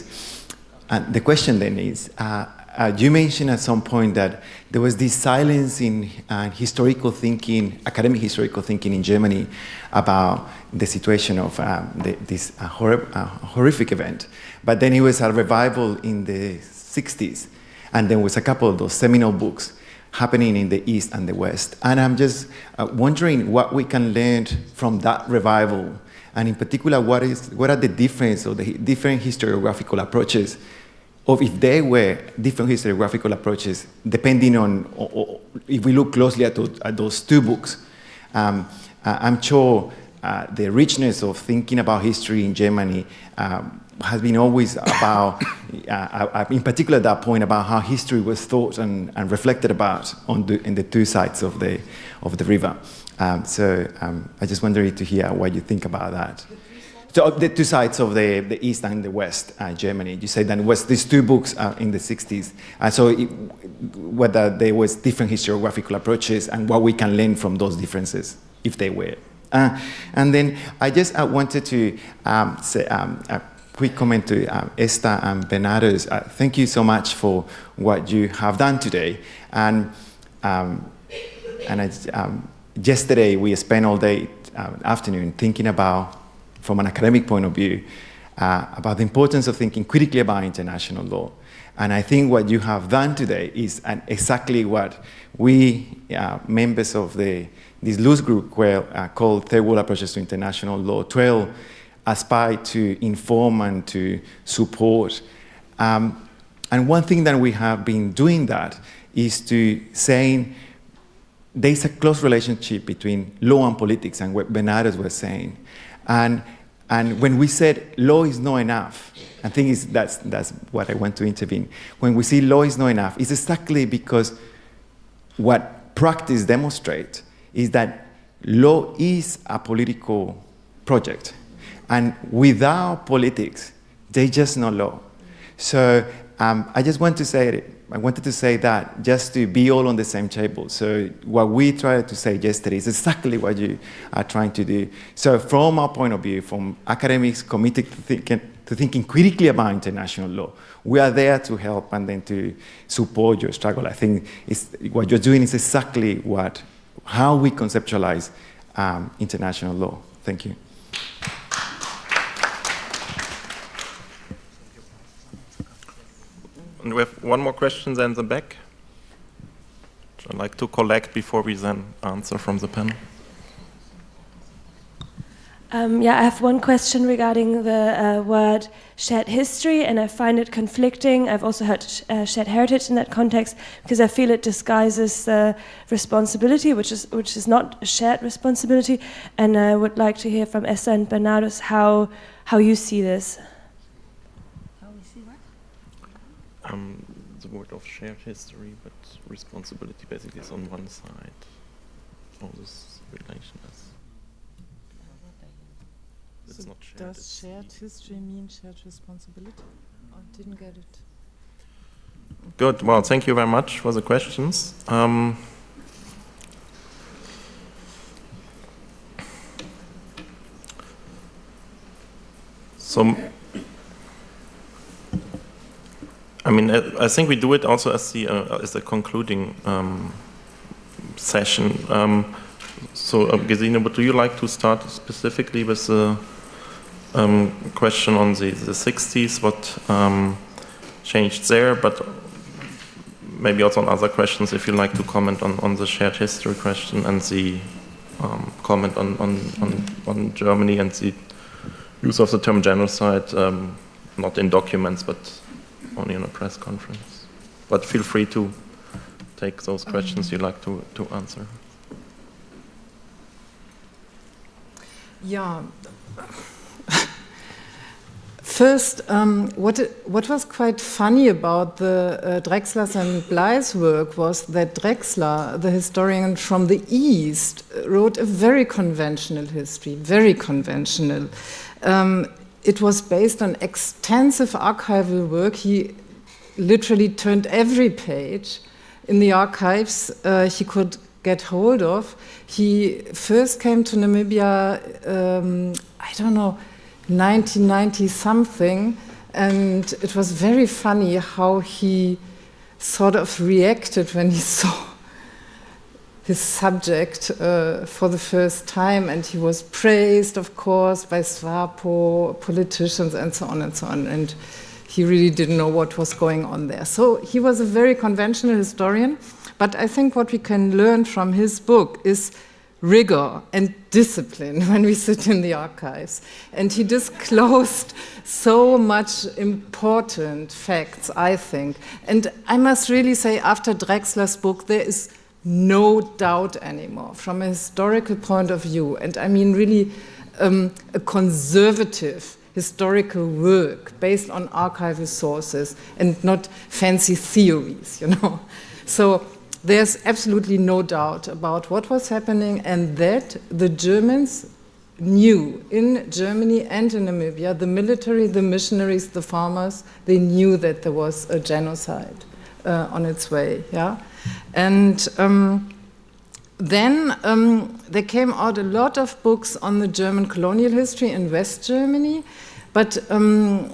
And the question then is, uh, uh, you mentioned at some point that there was this silence in uh, historical thinking, academic historical thinking in Germany about the situation of um, the, this uh, hor uh, horrific event. But then it was a revival in the sixties, and there was a couple of those seminal books happening in the East and the West. And I'm just uh, wondering what we can learn from that revival, and in particular, what is what are the difference or the different historiographical approaches, or if there were different historiographical approaches, depending on, or, or if we look closely at those, at those two books. Um, I'm sure uh, the richness of thinking about history in Germany um, has been always about, uh, in particular that point about how history was thought and, and reflected about on the, in the two sides of the, of the river. Um, so um, I just wanted to hear what you think about that. So the two sides of the, the East and the West, uh, Germany. You said that it was these two books uh, in the sixties. And so it, whether there was different historiographical approaches and what we can learn from those differences, if they were. Uh, and then I just uh, wanted to um, say, um, uh, quick comment to um, Esther and Bernardo. Uh, thank you so much for what you have done today. And, um, and I, um, yesterday we spent all day uh, afternoon thinking about, from an academic point of view, uh, about the importance of thinking critically about international law. And I think what you have done today is an, exactly what we, uh, members of the, this loose group well, uh, called Third World Approaches to International Law, twelve, aspire to inform and to support. Um, and one thing that we have been doing that is to saying there's a close relationship between law and politics, and what Bernardo was saying. And, and when we said law is not enough, I think it's, that's, that's what I want to intervene. When we say law is not enough, it's exactly because what practice demonstrates is that law is a political project. And without politics, there's just no law. So um, I just want to say I wanted to say that just to be all on the same table. So what we tried to say yesterday is exactly what you are trying to do. So from our point of view, from academics committed to thinking, to thinking critically about international law, we are there to help and then to support your struggle. I think it's, what you're doing is exactly what, how we conceptualize um, international law. Thank you. And we have one more question then in the back, which I'd like to collect before we then answer from the panel. Um, yeah, I have one question regarding the uh, word shared history, and I find it conflicting. I've also heard uh, shared heritage in that context, because I feel it disguises the responsibility, which is which is not a shared responsibility. And I would like to hear from Esther and Bernardus how how you see this. How we see what? Um, the word of shared history, but responsibility basically is on one side. All this relation is. It's So not shared. does it's shared history mean shared responsibility? I didn't get it. Good. Well, thank you very much for the questions. Um, so, I mean, I I think we do it also as the uh, as a concluding um, session. Um, so, uh, Gesine, would you like to start specifically with the um, question on the, the sixties, what um, changed there, but maybe also on other questions if you'd like to comment on, on the shared history question and the um, comment on, on, on, on Germany and the use of the term genocide, um, not in documents, but only in a press conference. But feel free to take those questions you'd like to, to answer. Yeah. First, um, what, it, what was quite funny about the uh, Drexler's and Bly's work was that Drexler, the historian from the East, wrote a very conventional history, very conventional. Um, it was based on extensive archival work. He literally turned every page in the archives uh, he could get hold of. He first came to Namibia, um, I don't know, nineteen ninety something, and it was very funny how he sort of reacted when he saw his subject uh, for the first time, and he was praised, of course, by SWAPO, politicians, and so on and so on, and he really didn't know what was going on there. So he was a very conventional historian, but I think what we can learn from his book is rigor and discipline when we sit in the archives. And he disclosed so much important facts, I think. And I must really say, after Drexler's book, there is no doubt anymore from a historical point of view. And I mean really um, a conservative historical work based on archival sources and not fancy theories, you know. So there's absolutely no doubt about what was happening, and that the Germans knew in Germany and in Namibia, the military, the missionaries, the farmers, they knew that there was a genocide uh, on its way, yeah? And um, then um, there came out a lot of books on the German colonial history in West Germany, but um,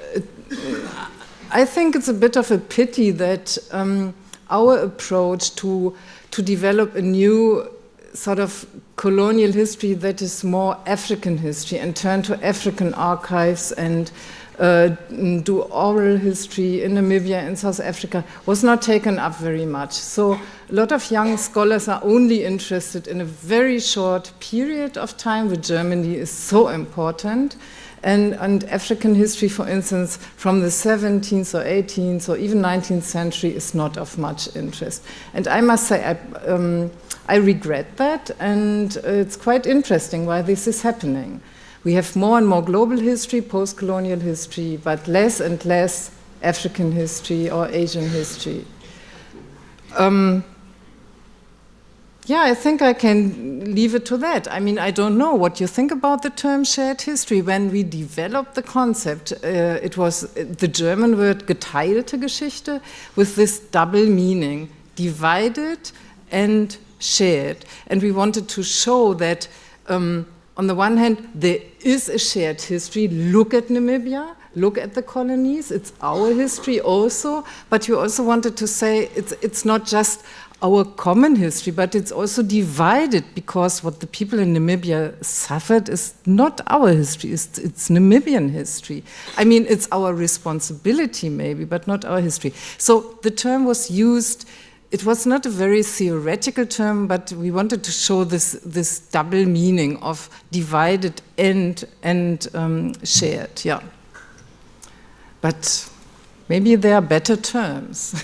I think it's a bit of a pity that um, our approach to, to develop a new sort of colonial history that is more African history and turn to African archives and uh, do oral history in Namibia and South Africa was not taken up very much. So a lot of young scholars are only interested in a very short period of time where Germany is so important. And, and African history, for instance, from the seventeenth or eighteenth or even nineteenth century is not of much interest. And I must say, I, um, I regret that, and it's quite interesting why this is happening. We have more and more global history, post-colonial history, but less and less African history or Asian history. Um, Yeah, I think I can leave it to that. I mean, I don't know what you think about the term shared history. When we developed the concept, uh, it was the German word geteilte Geschichte with this double meaning, divided and shared. And we wanted to show that, um, on the one hand, there is a shared history. Look at Namibia. Look at the colonies. It's our history also. But you also wanted to say it's, it's not just our common history, but it's also divided, because what the people in Namibia suffered is not our history, it's, it's Namibian history. I mean, it's our responsibility maybe, but not our history. So the term was used, it was not a very theoretical term, but we wanted to show this, this double meaning of divided and, and um, shared, yeah. But maybe there are better terms.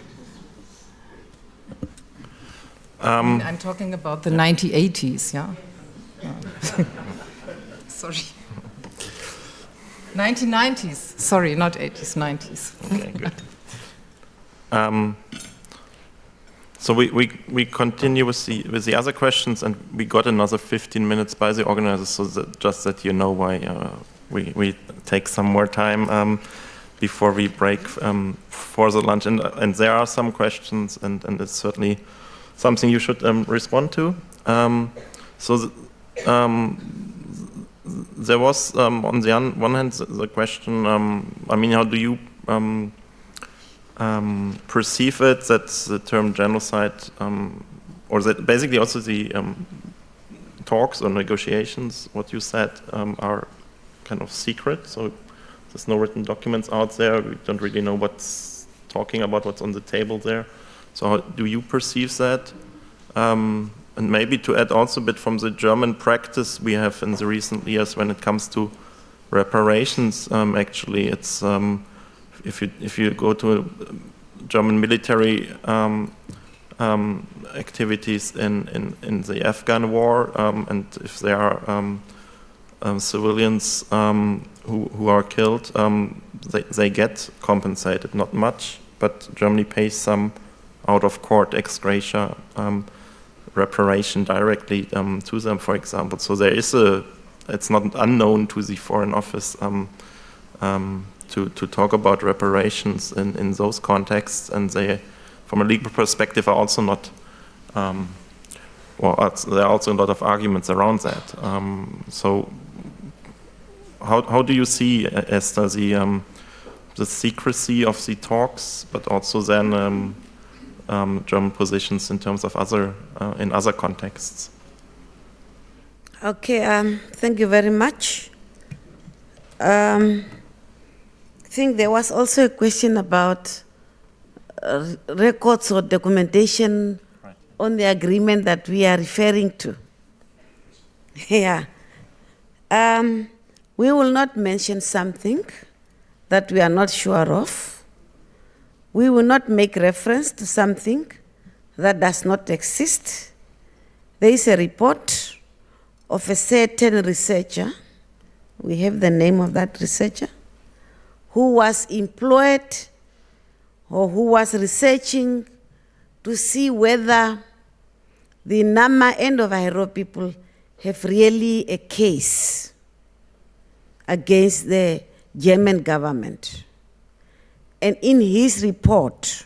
Um, I mean, I'm talking about the nineteen eighties, yeah? yeah. Sorry. nineteen nineties, sorry, not eighties, nineties. Okay, good. Um, so we, we, we continue with the, with the other questions, and we got another fifteen minutes by the organizers, so that just that you know why uh, we, we take some more time um, before we break um, for the lunch. And, and there are some questions, and, and it's certainly something you should um, respond to. Um, so th um, there was, um, on the one hand, the, the question, um, I mean, how do you um, um, perceive it, that the term genocide, um, or that basically also the um, talks or negotiations, what you said, um, are kind of secret, so there's no written documents out there, we don't really know what's talking about, what's on the table there. So how do you perceive that? Um, and maybe to add also a bit from the German practice we have in the recent years when it comes to reparations, um, actually it's, um, if you if you go to German military um, um, activities in, in, in the Afghan war, um, and if there are um, um, civilians um, who, who are killed, um, they, they get compensated, not much, but Germany pays some out of court ex gratia um, reparation directly um, to them, for example. So there is a, it's not unknown to the Foreign Office um, um, to, to talk about reparations in, in those contexts, and they, from a legal perspective, are also not, um, well, there are also a lot of arguments around that. Um, so how, how do you see, Esther, the, um, the secrecy of the talks, but also then um, Um, German positions in terms of other, uh, in other contexts? Okay, um, thank you very much. Um, I think there was also a question about uh, records or documentation right. on the agreement that we are referring to. Yeah. Um, we will not mention something that we are not sure of. We will not make reference to something that does not exist. There is a report of a certain researcher, we have the name of that researcher, who was employed or who was researching to see whether the Nama and Overhero people have really a case against the German government. And in his report,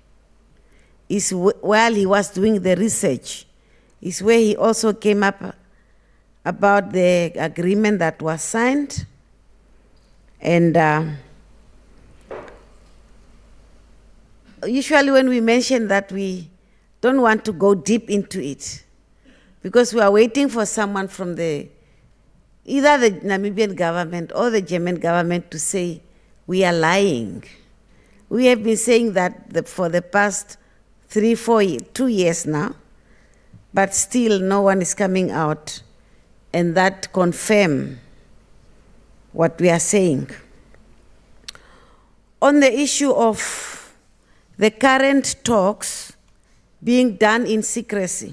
is while he was doing the research, is where he also came up about the agreement that was signed. And uh, usually when we mention that, we don't want to go deep into it, because we are waiting for someone from the, either the Namibian government or the German government to say, we are lying. We have been saying that the, for the past three, four, two years now, but still no one is coming out and that confirm what we are saying. On the issue of the current talks being done in secrecy,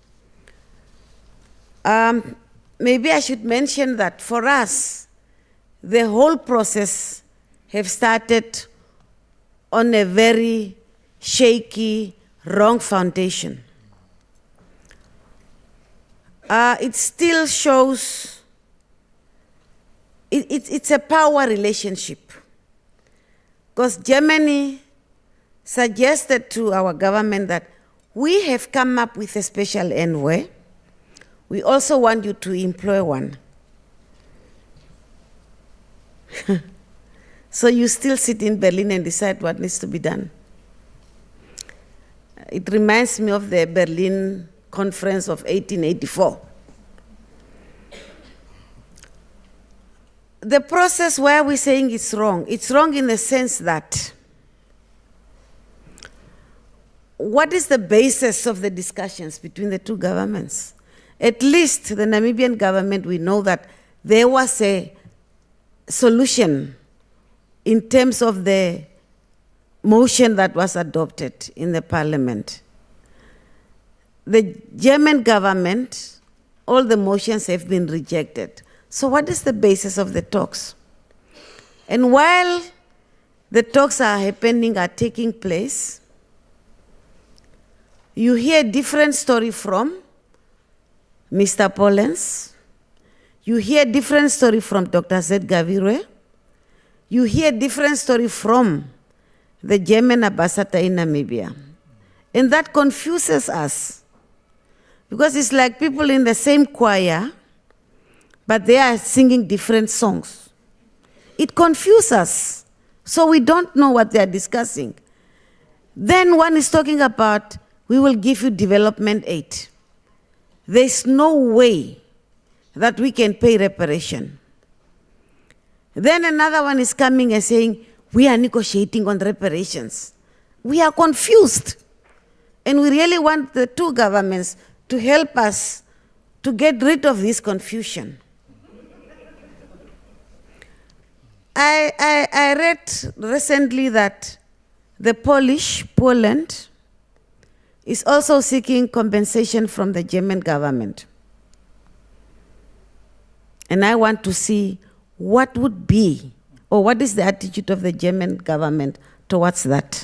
um, maybe I should mention that for us, the whole process have started on a very shaky, wrong foundation. uh, it still shows it, it, it's a power relationship. Because Germany suggested to our government that we have come up with a special envoy. We also want you to employ one. So you still sit in Berlin and decide what needs to be done. It reminds me of the Berlin Conference of eighteen eighty-four. The process where we're saying it's wrong, it's wrong in the sense that what is the basis of the discussions between the two governments? At least the Namibian government, we know that there was a solution in terms of the motion that was adopted in the parliament. The German government, all the motions have been rejected. So what is the basis of the talks? And while the talks are happening, are taking place, you hear a different story from Mister Pollens. You hear a different story from Doctor Zed Gavirwe. You hear a different story from the German ambassador in Namibia. And that confuses us. Because it's like people in the same choir, but they are singing different songs. It confuses us. So we don't know what they are discussing. Then one is talking about, we will give you development aid. There's no way that we can pay reparation. Then another one is coming and saying, we are negotiating on reparations. We are confused. And we really want the two governments to help us to get rid of this confusion. I, I, I read recently that the Polish, Poland, is also seeking compensation from the German government. And I want to see what would be, or what is the attitude of the German government towards that.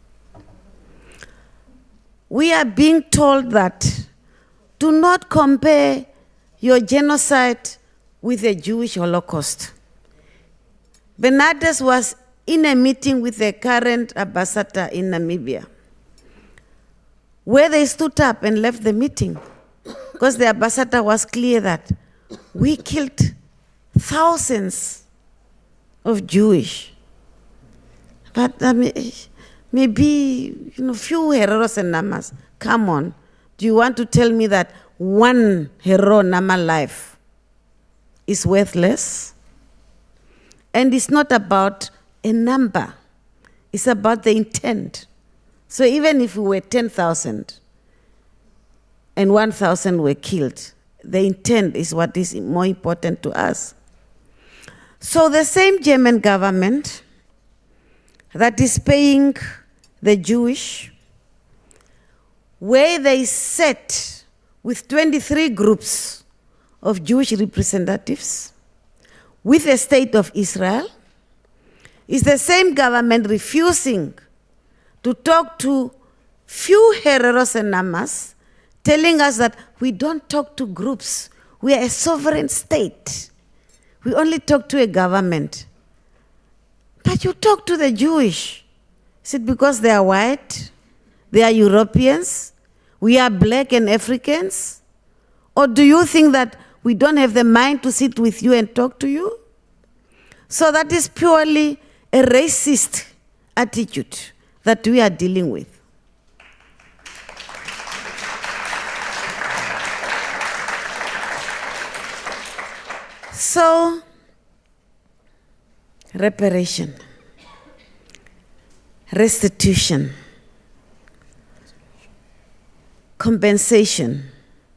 We are being told that do not compare your genocide with the Jewish Holocaust. Bernardus was in a meeting with the current ambassador in Namibia, where they stood up and left the meeting because the ambassador was clear that we killed thousands of Jewish. But I mean, maybe, you know, few Hereros and Namas. Come on. Do you want to tell me that one Herero Nama life is worthless? And it's not about a number. It's about the intent. So even if we were ten thousand and one thousand were killed, the intent is what is more important to us. So the same German government that is paying the Jewish, where they sat with twenty-three groups of Jewish representatives with the state of Israel, is the same government refusing to talk to few Hereros and Namas, telling us that we don't talk to groups. We are a sovereign state. We only talk to a government. But you talk to the Jewish. Is it because they are white? They are Europeans? We are black and Africans? Or do you think that we don't have the mind to sit with you and talk to you? So that is purely a racist attitude that we are dealing with. So, reparation, restitution, compensation.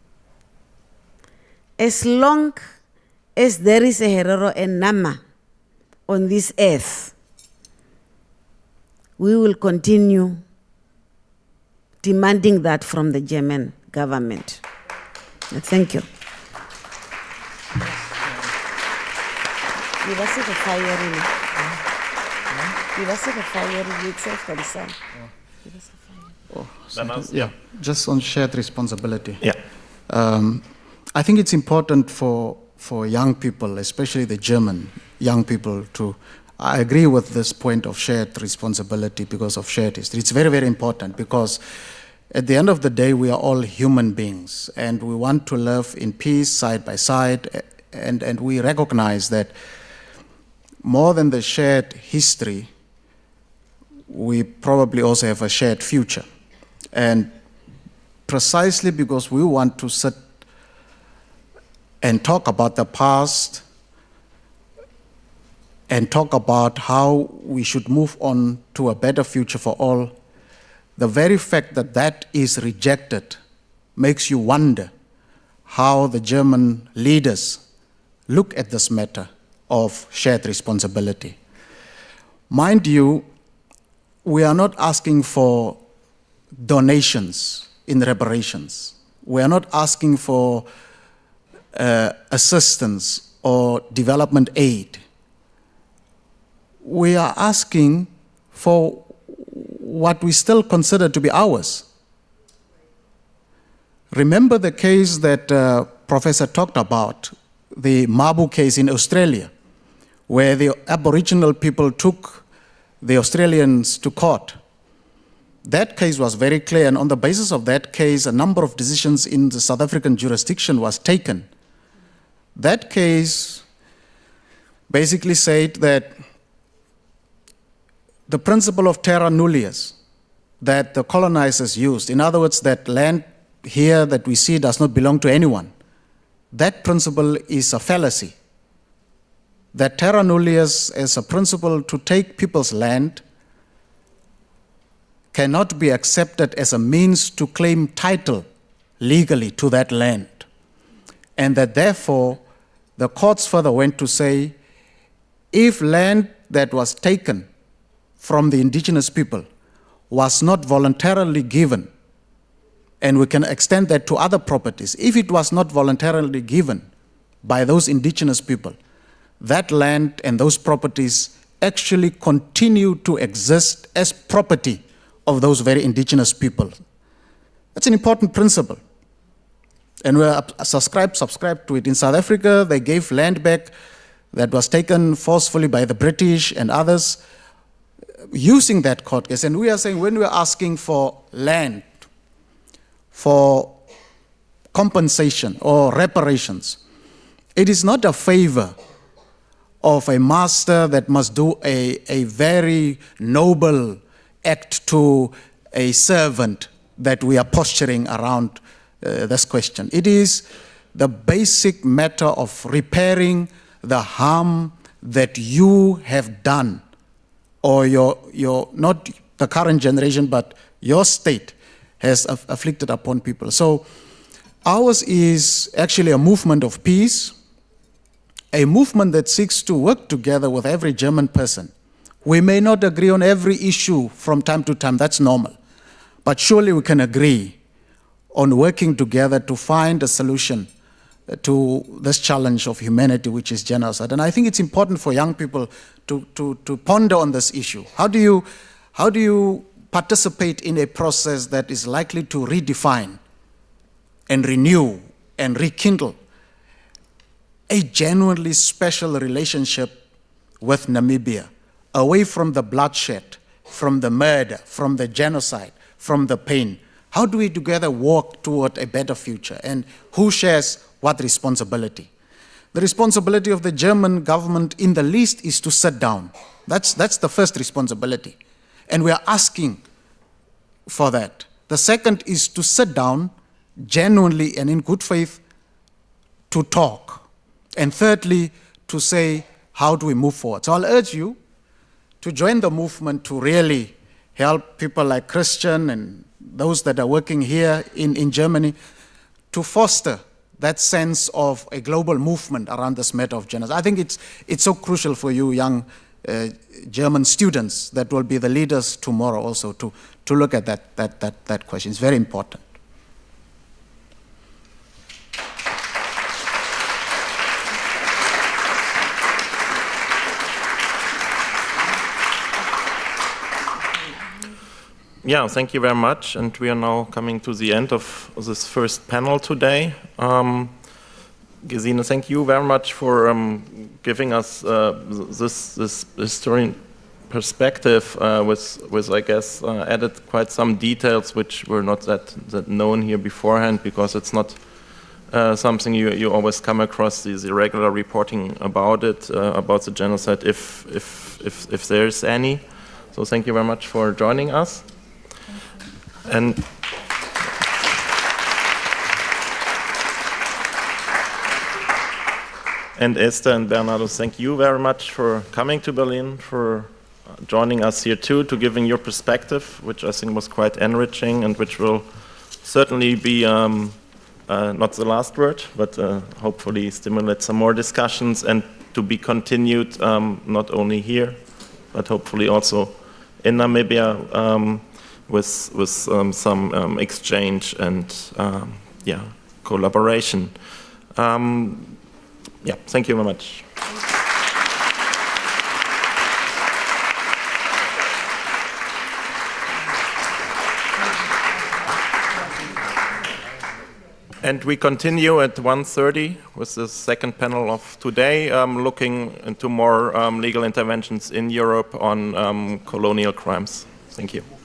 As long as there is a Herero and Nama on this earth, we will continue demanding that from the German government. Thank you. Die was het gefeierd. Die was het gefeierd. Die het zelf kan zijn. Die was gefeierd. Yeah, just on shared responsibility. Yeah. Um, I think it's important for, for young people, especially the German young people, to, I agree with this point of shared responsibility because of shared history. It's very, very important because at the end of the day, we are all human beings and we want to live in peace side by side, and, and we recognize that more than the shared history, we probably also have a shared future. And precisely because we want to sit and talk about the past and talk about how we should move on to a better future for all, the very fact that that is rejected makes you wonder how the German leaders look at this matter of shared responsibility. Mind you, we are not asking for donations in reparations. We are not asking for uh, assistance or development aid. We are asking for what we still consider to be ours. Remember the case that uh, Professor talked about, the Mabu case in Australia, where the Aboriginal people took the Australians to court. That case was very clear, and on the basis of that case, a number of decisions in the South African jurisdiction was taken. That case basically said that the principle of terra nullius that the colonizers used, in other words, that land here that we see does not belong to anyone, that principle is a fallacy. That terra nullius as a principle to take people's land cannot be accepted as a means to claim title legally to that land. And that therefore, the courts further went to say, if land that was taken from the indigenous people was not voluntarily given, and we can extend that to other properties, if it was not voluntarily given by those indigenous people, that land and those properties actually continue to exist as property of those very indigenous people. That's an important principle. And we subscribe, subscribe to it. In South Africa, they gave land back that was taken forcefully by the British and others using that court case. And we are saying when we're asking for land, for compensation or reparations, it is not a favor of a master that must do a, a very noble act to a servant that we are posturing around uh, this question. It is the basic matter of repairing the harm that you have done, or your, your not the current generation, but your state has aff- afflicted upon people. So ours is actually a movement of peace, a movement that seeks to work together with every German person. We may not agree on every issue from time to time, that's normal. But surely we can agree on working together to find a solution to this challenge of humanity, which is genocide. And I think it's important for young people to, to, to ponder on this issue. How do you, how do you participate in a process that is likely to redefine and renew and rekindle a genuinely special relationship with Namibia, away from the bloodshed, from the murder, from the genocide, from the pain? How do we together walk toward a better future? And who shares what responsibility? The responsibility of the German government in the least is to sit down. That's, that's the first responsibility. And we are asking for that. The second is to sit down genuinely and in good faith to talk. And thirdly, to say, how do we move forward? So I'll urge you to join the movement to really help people like Christian and those that are working here in, in Germany to foster that sense of a global movement around this matter of genocide. I think it's, it's so crucial for you young uh, German students that will be the leaders tomorrow also to, to look at that, that, that, that question. It's very important. Yeah, thank you very much. And we are now coming to the end of this first panel today. Um, Gesine, thank you very much for um, giving us uh, this this historian perspective uh, with with I guess uh, added quite some details which were not that that known here beforehand, because it's not uh, something you you always come across, these irregular reporting about it uh, about the genocide, if if if if there's any. So thank you very much for joining us. And And Esther and Bernardo, thank you very much for coming to Berlin, for joining us here too, to giving your perspective, which I think was quite enriching and which will certainly be um, uh, not the last word, but uh, hopefully stimulate some more discussions and to be continued um, not only here, but hopefully also in Namibia um, with, with um, some um, exchange and um, yeah, collaboration. Um, Yeah, thank you very much. And we continue at one thirty with the second panel of today, um, looking into more um, legal interventions in Europe on um, colonial crimes. Thank you.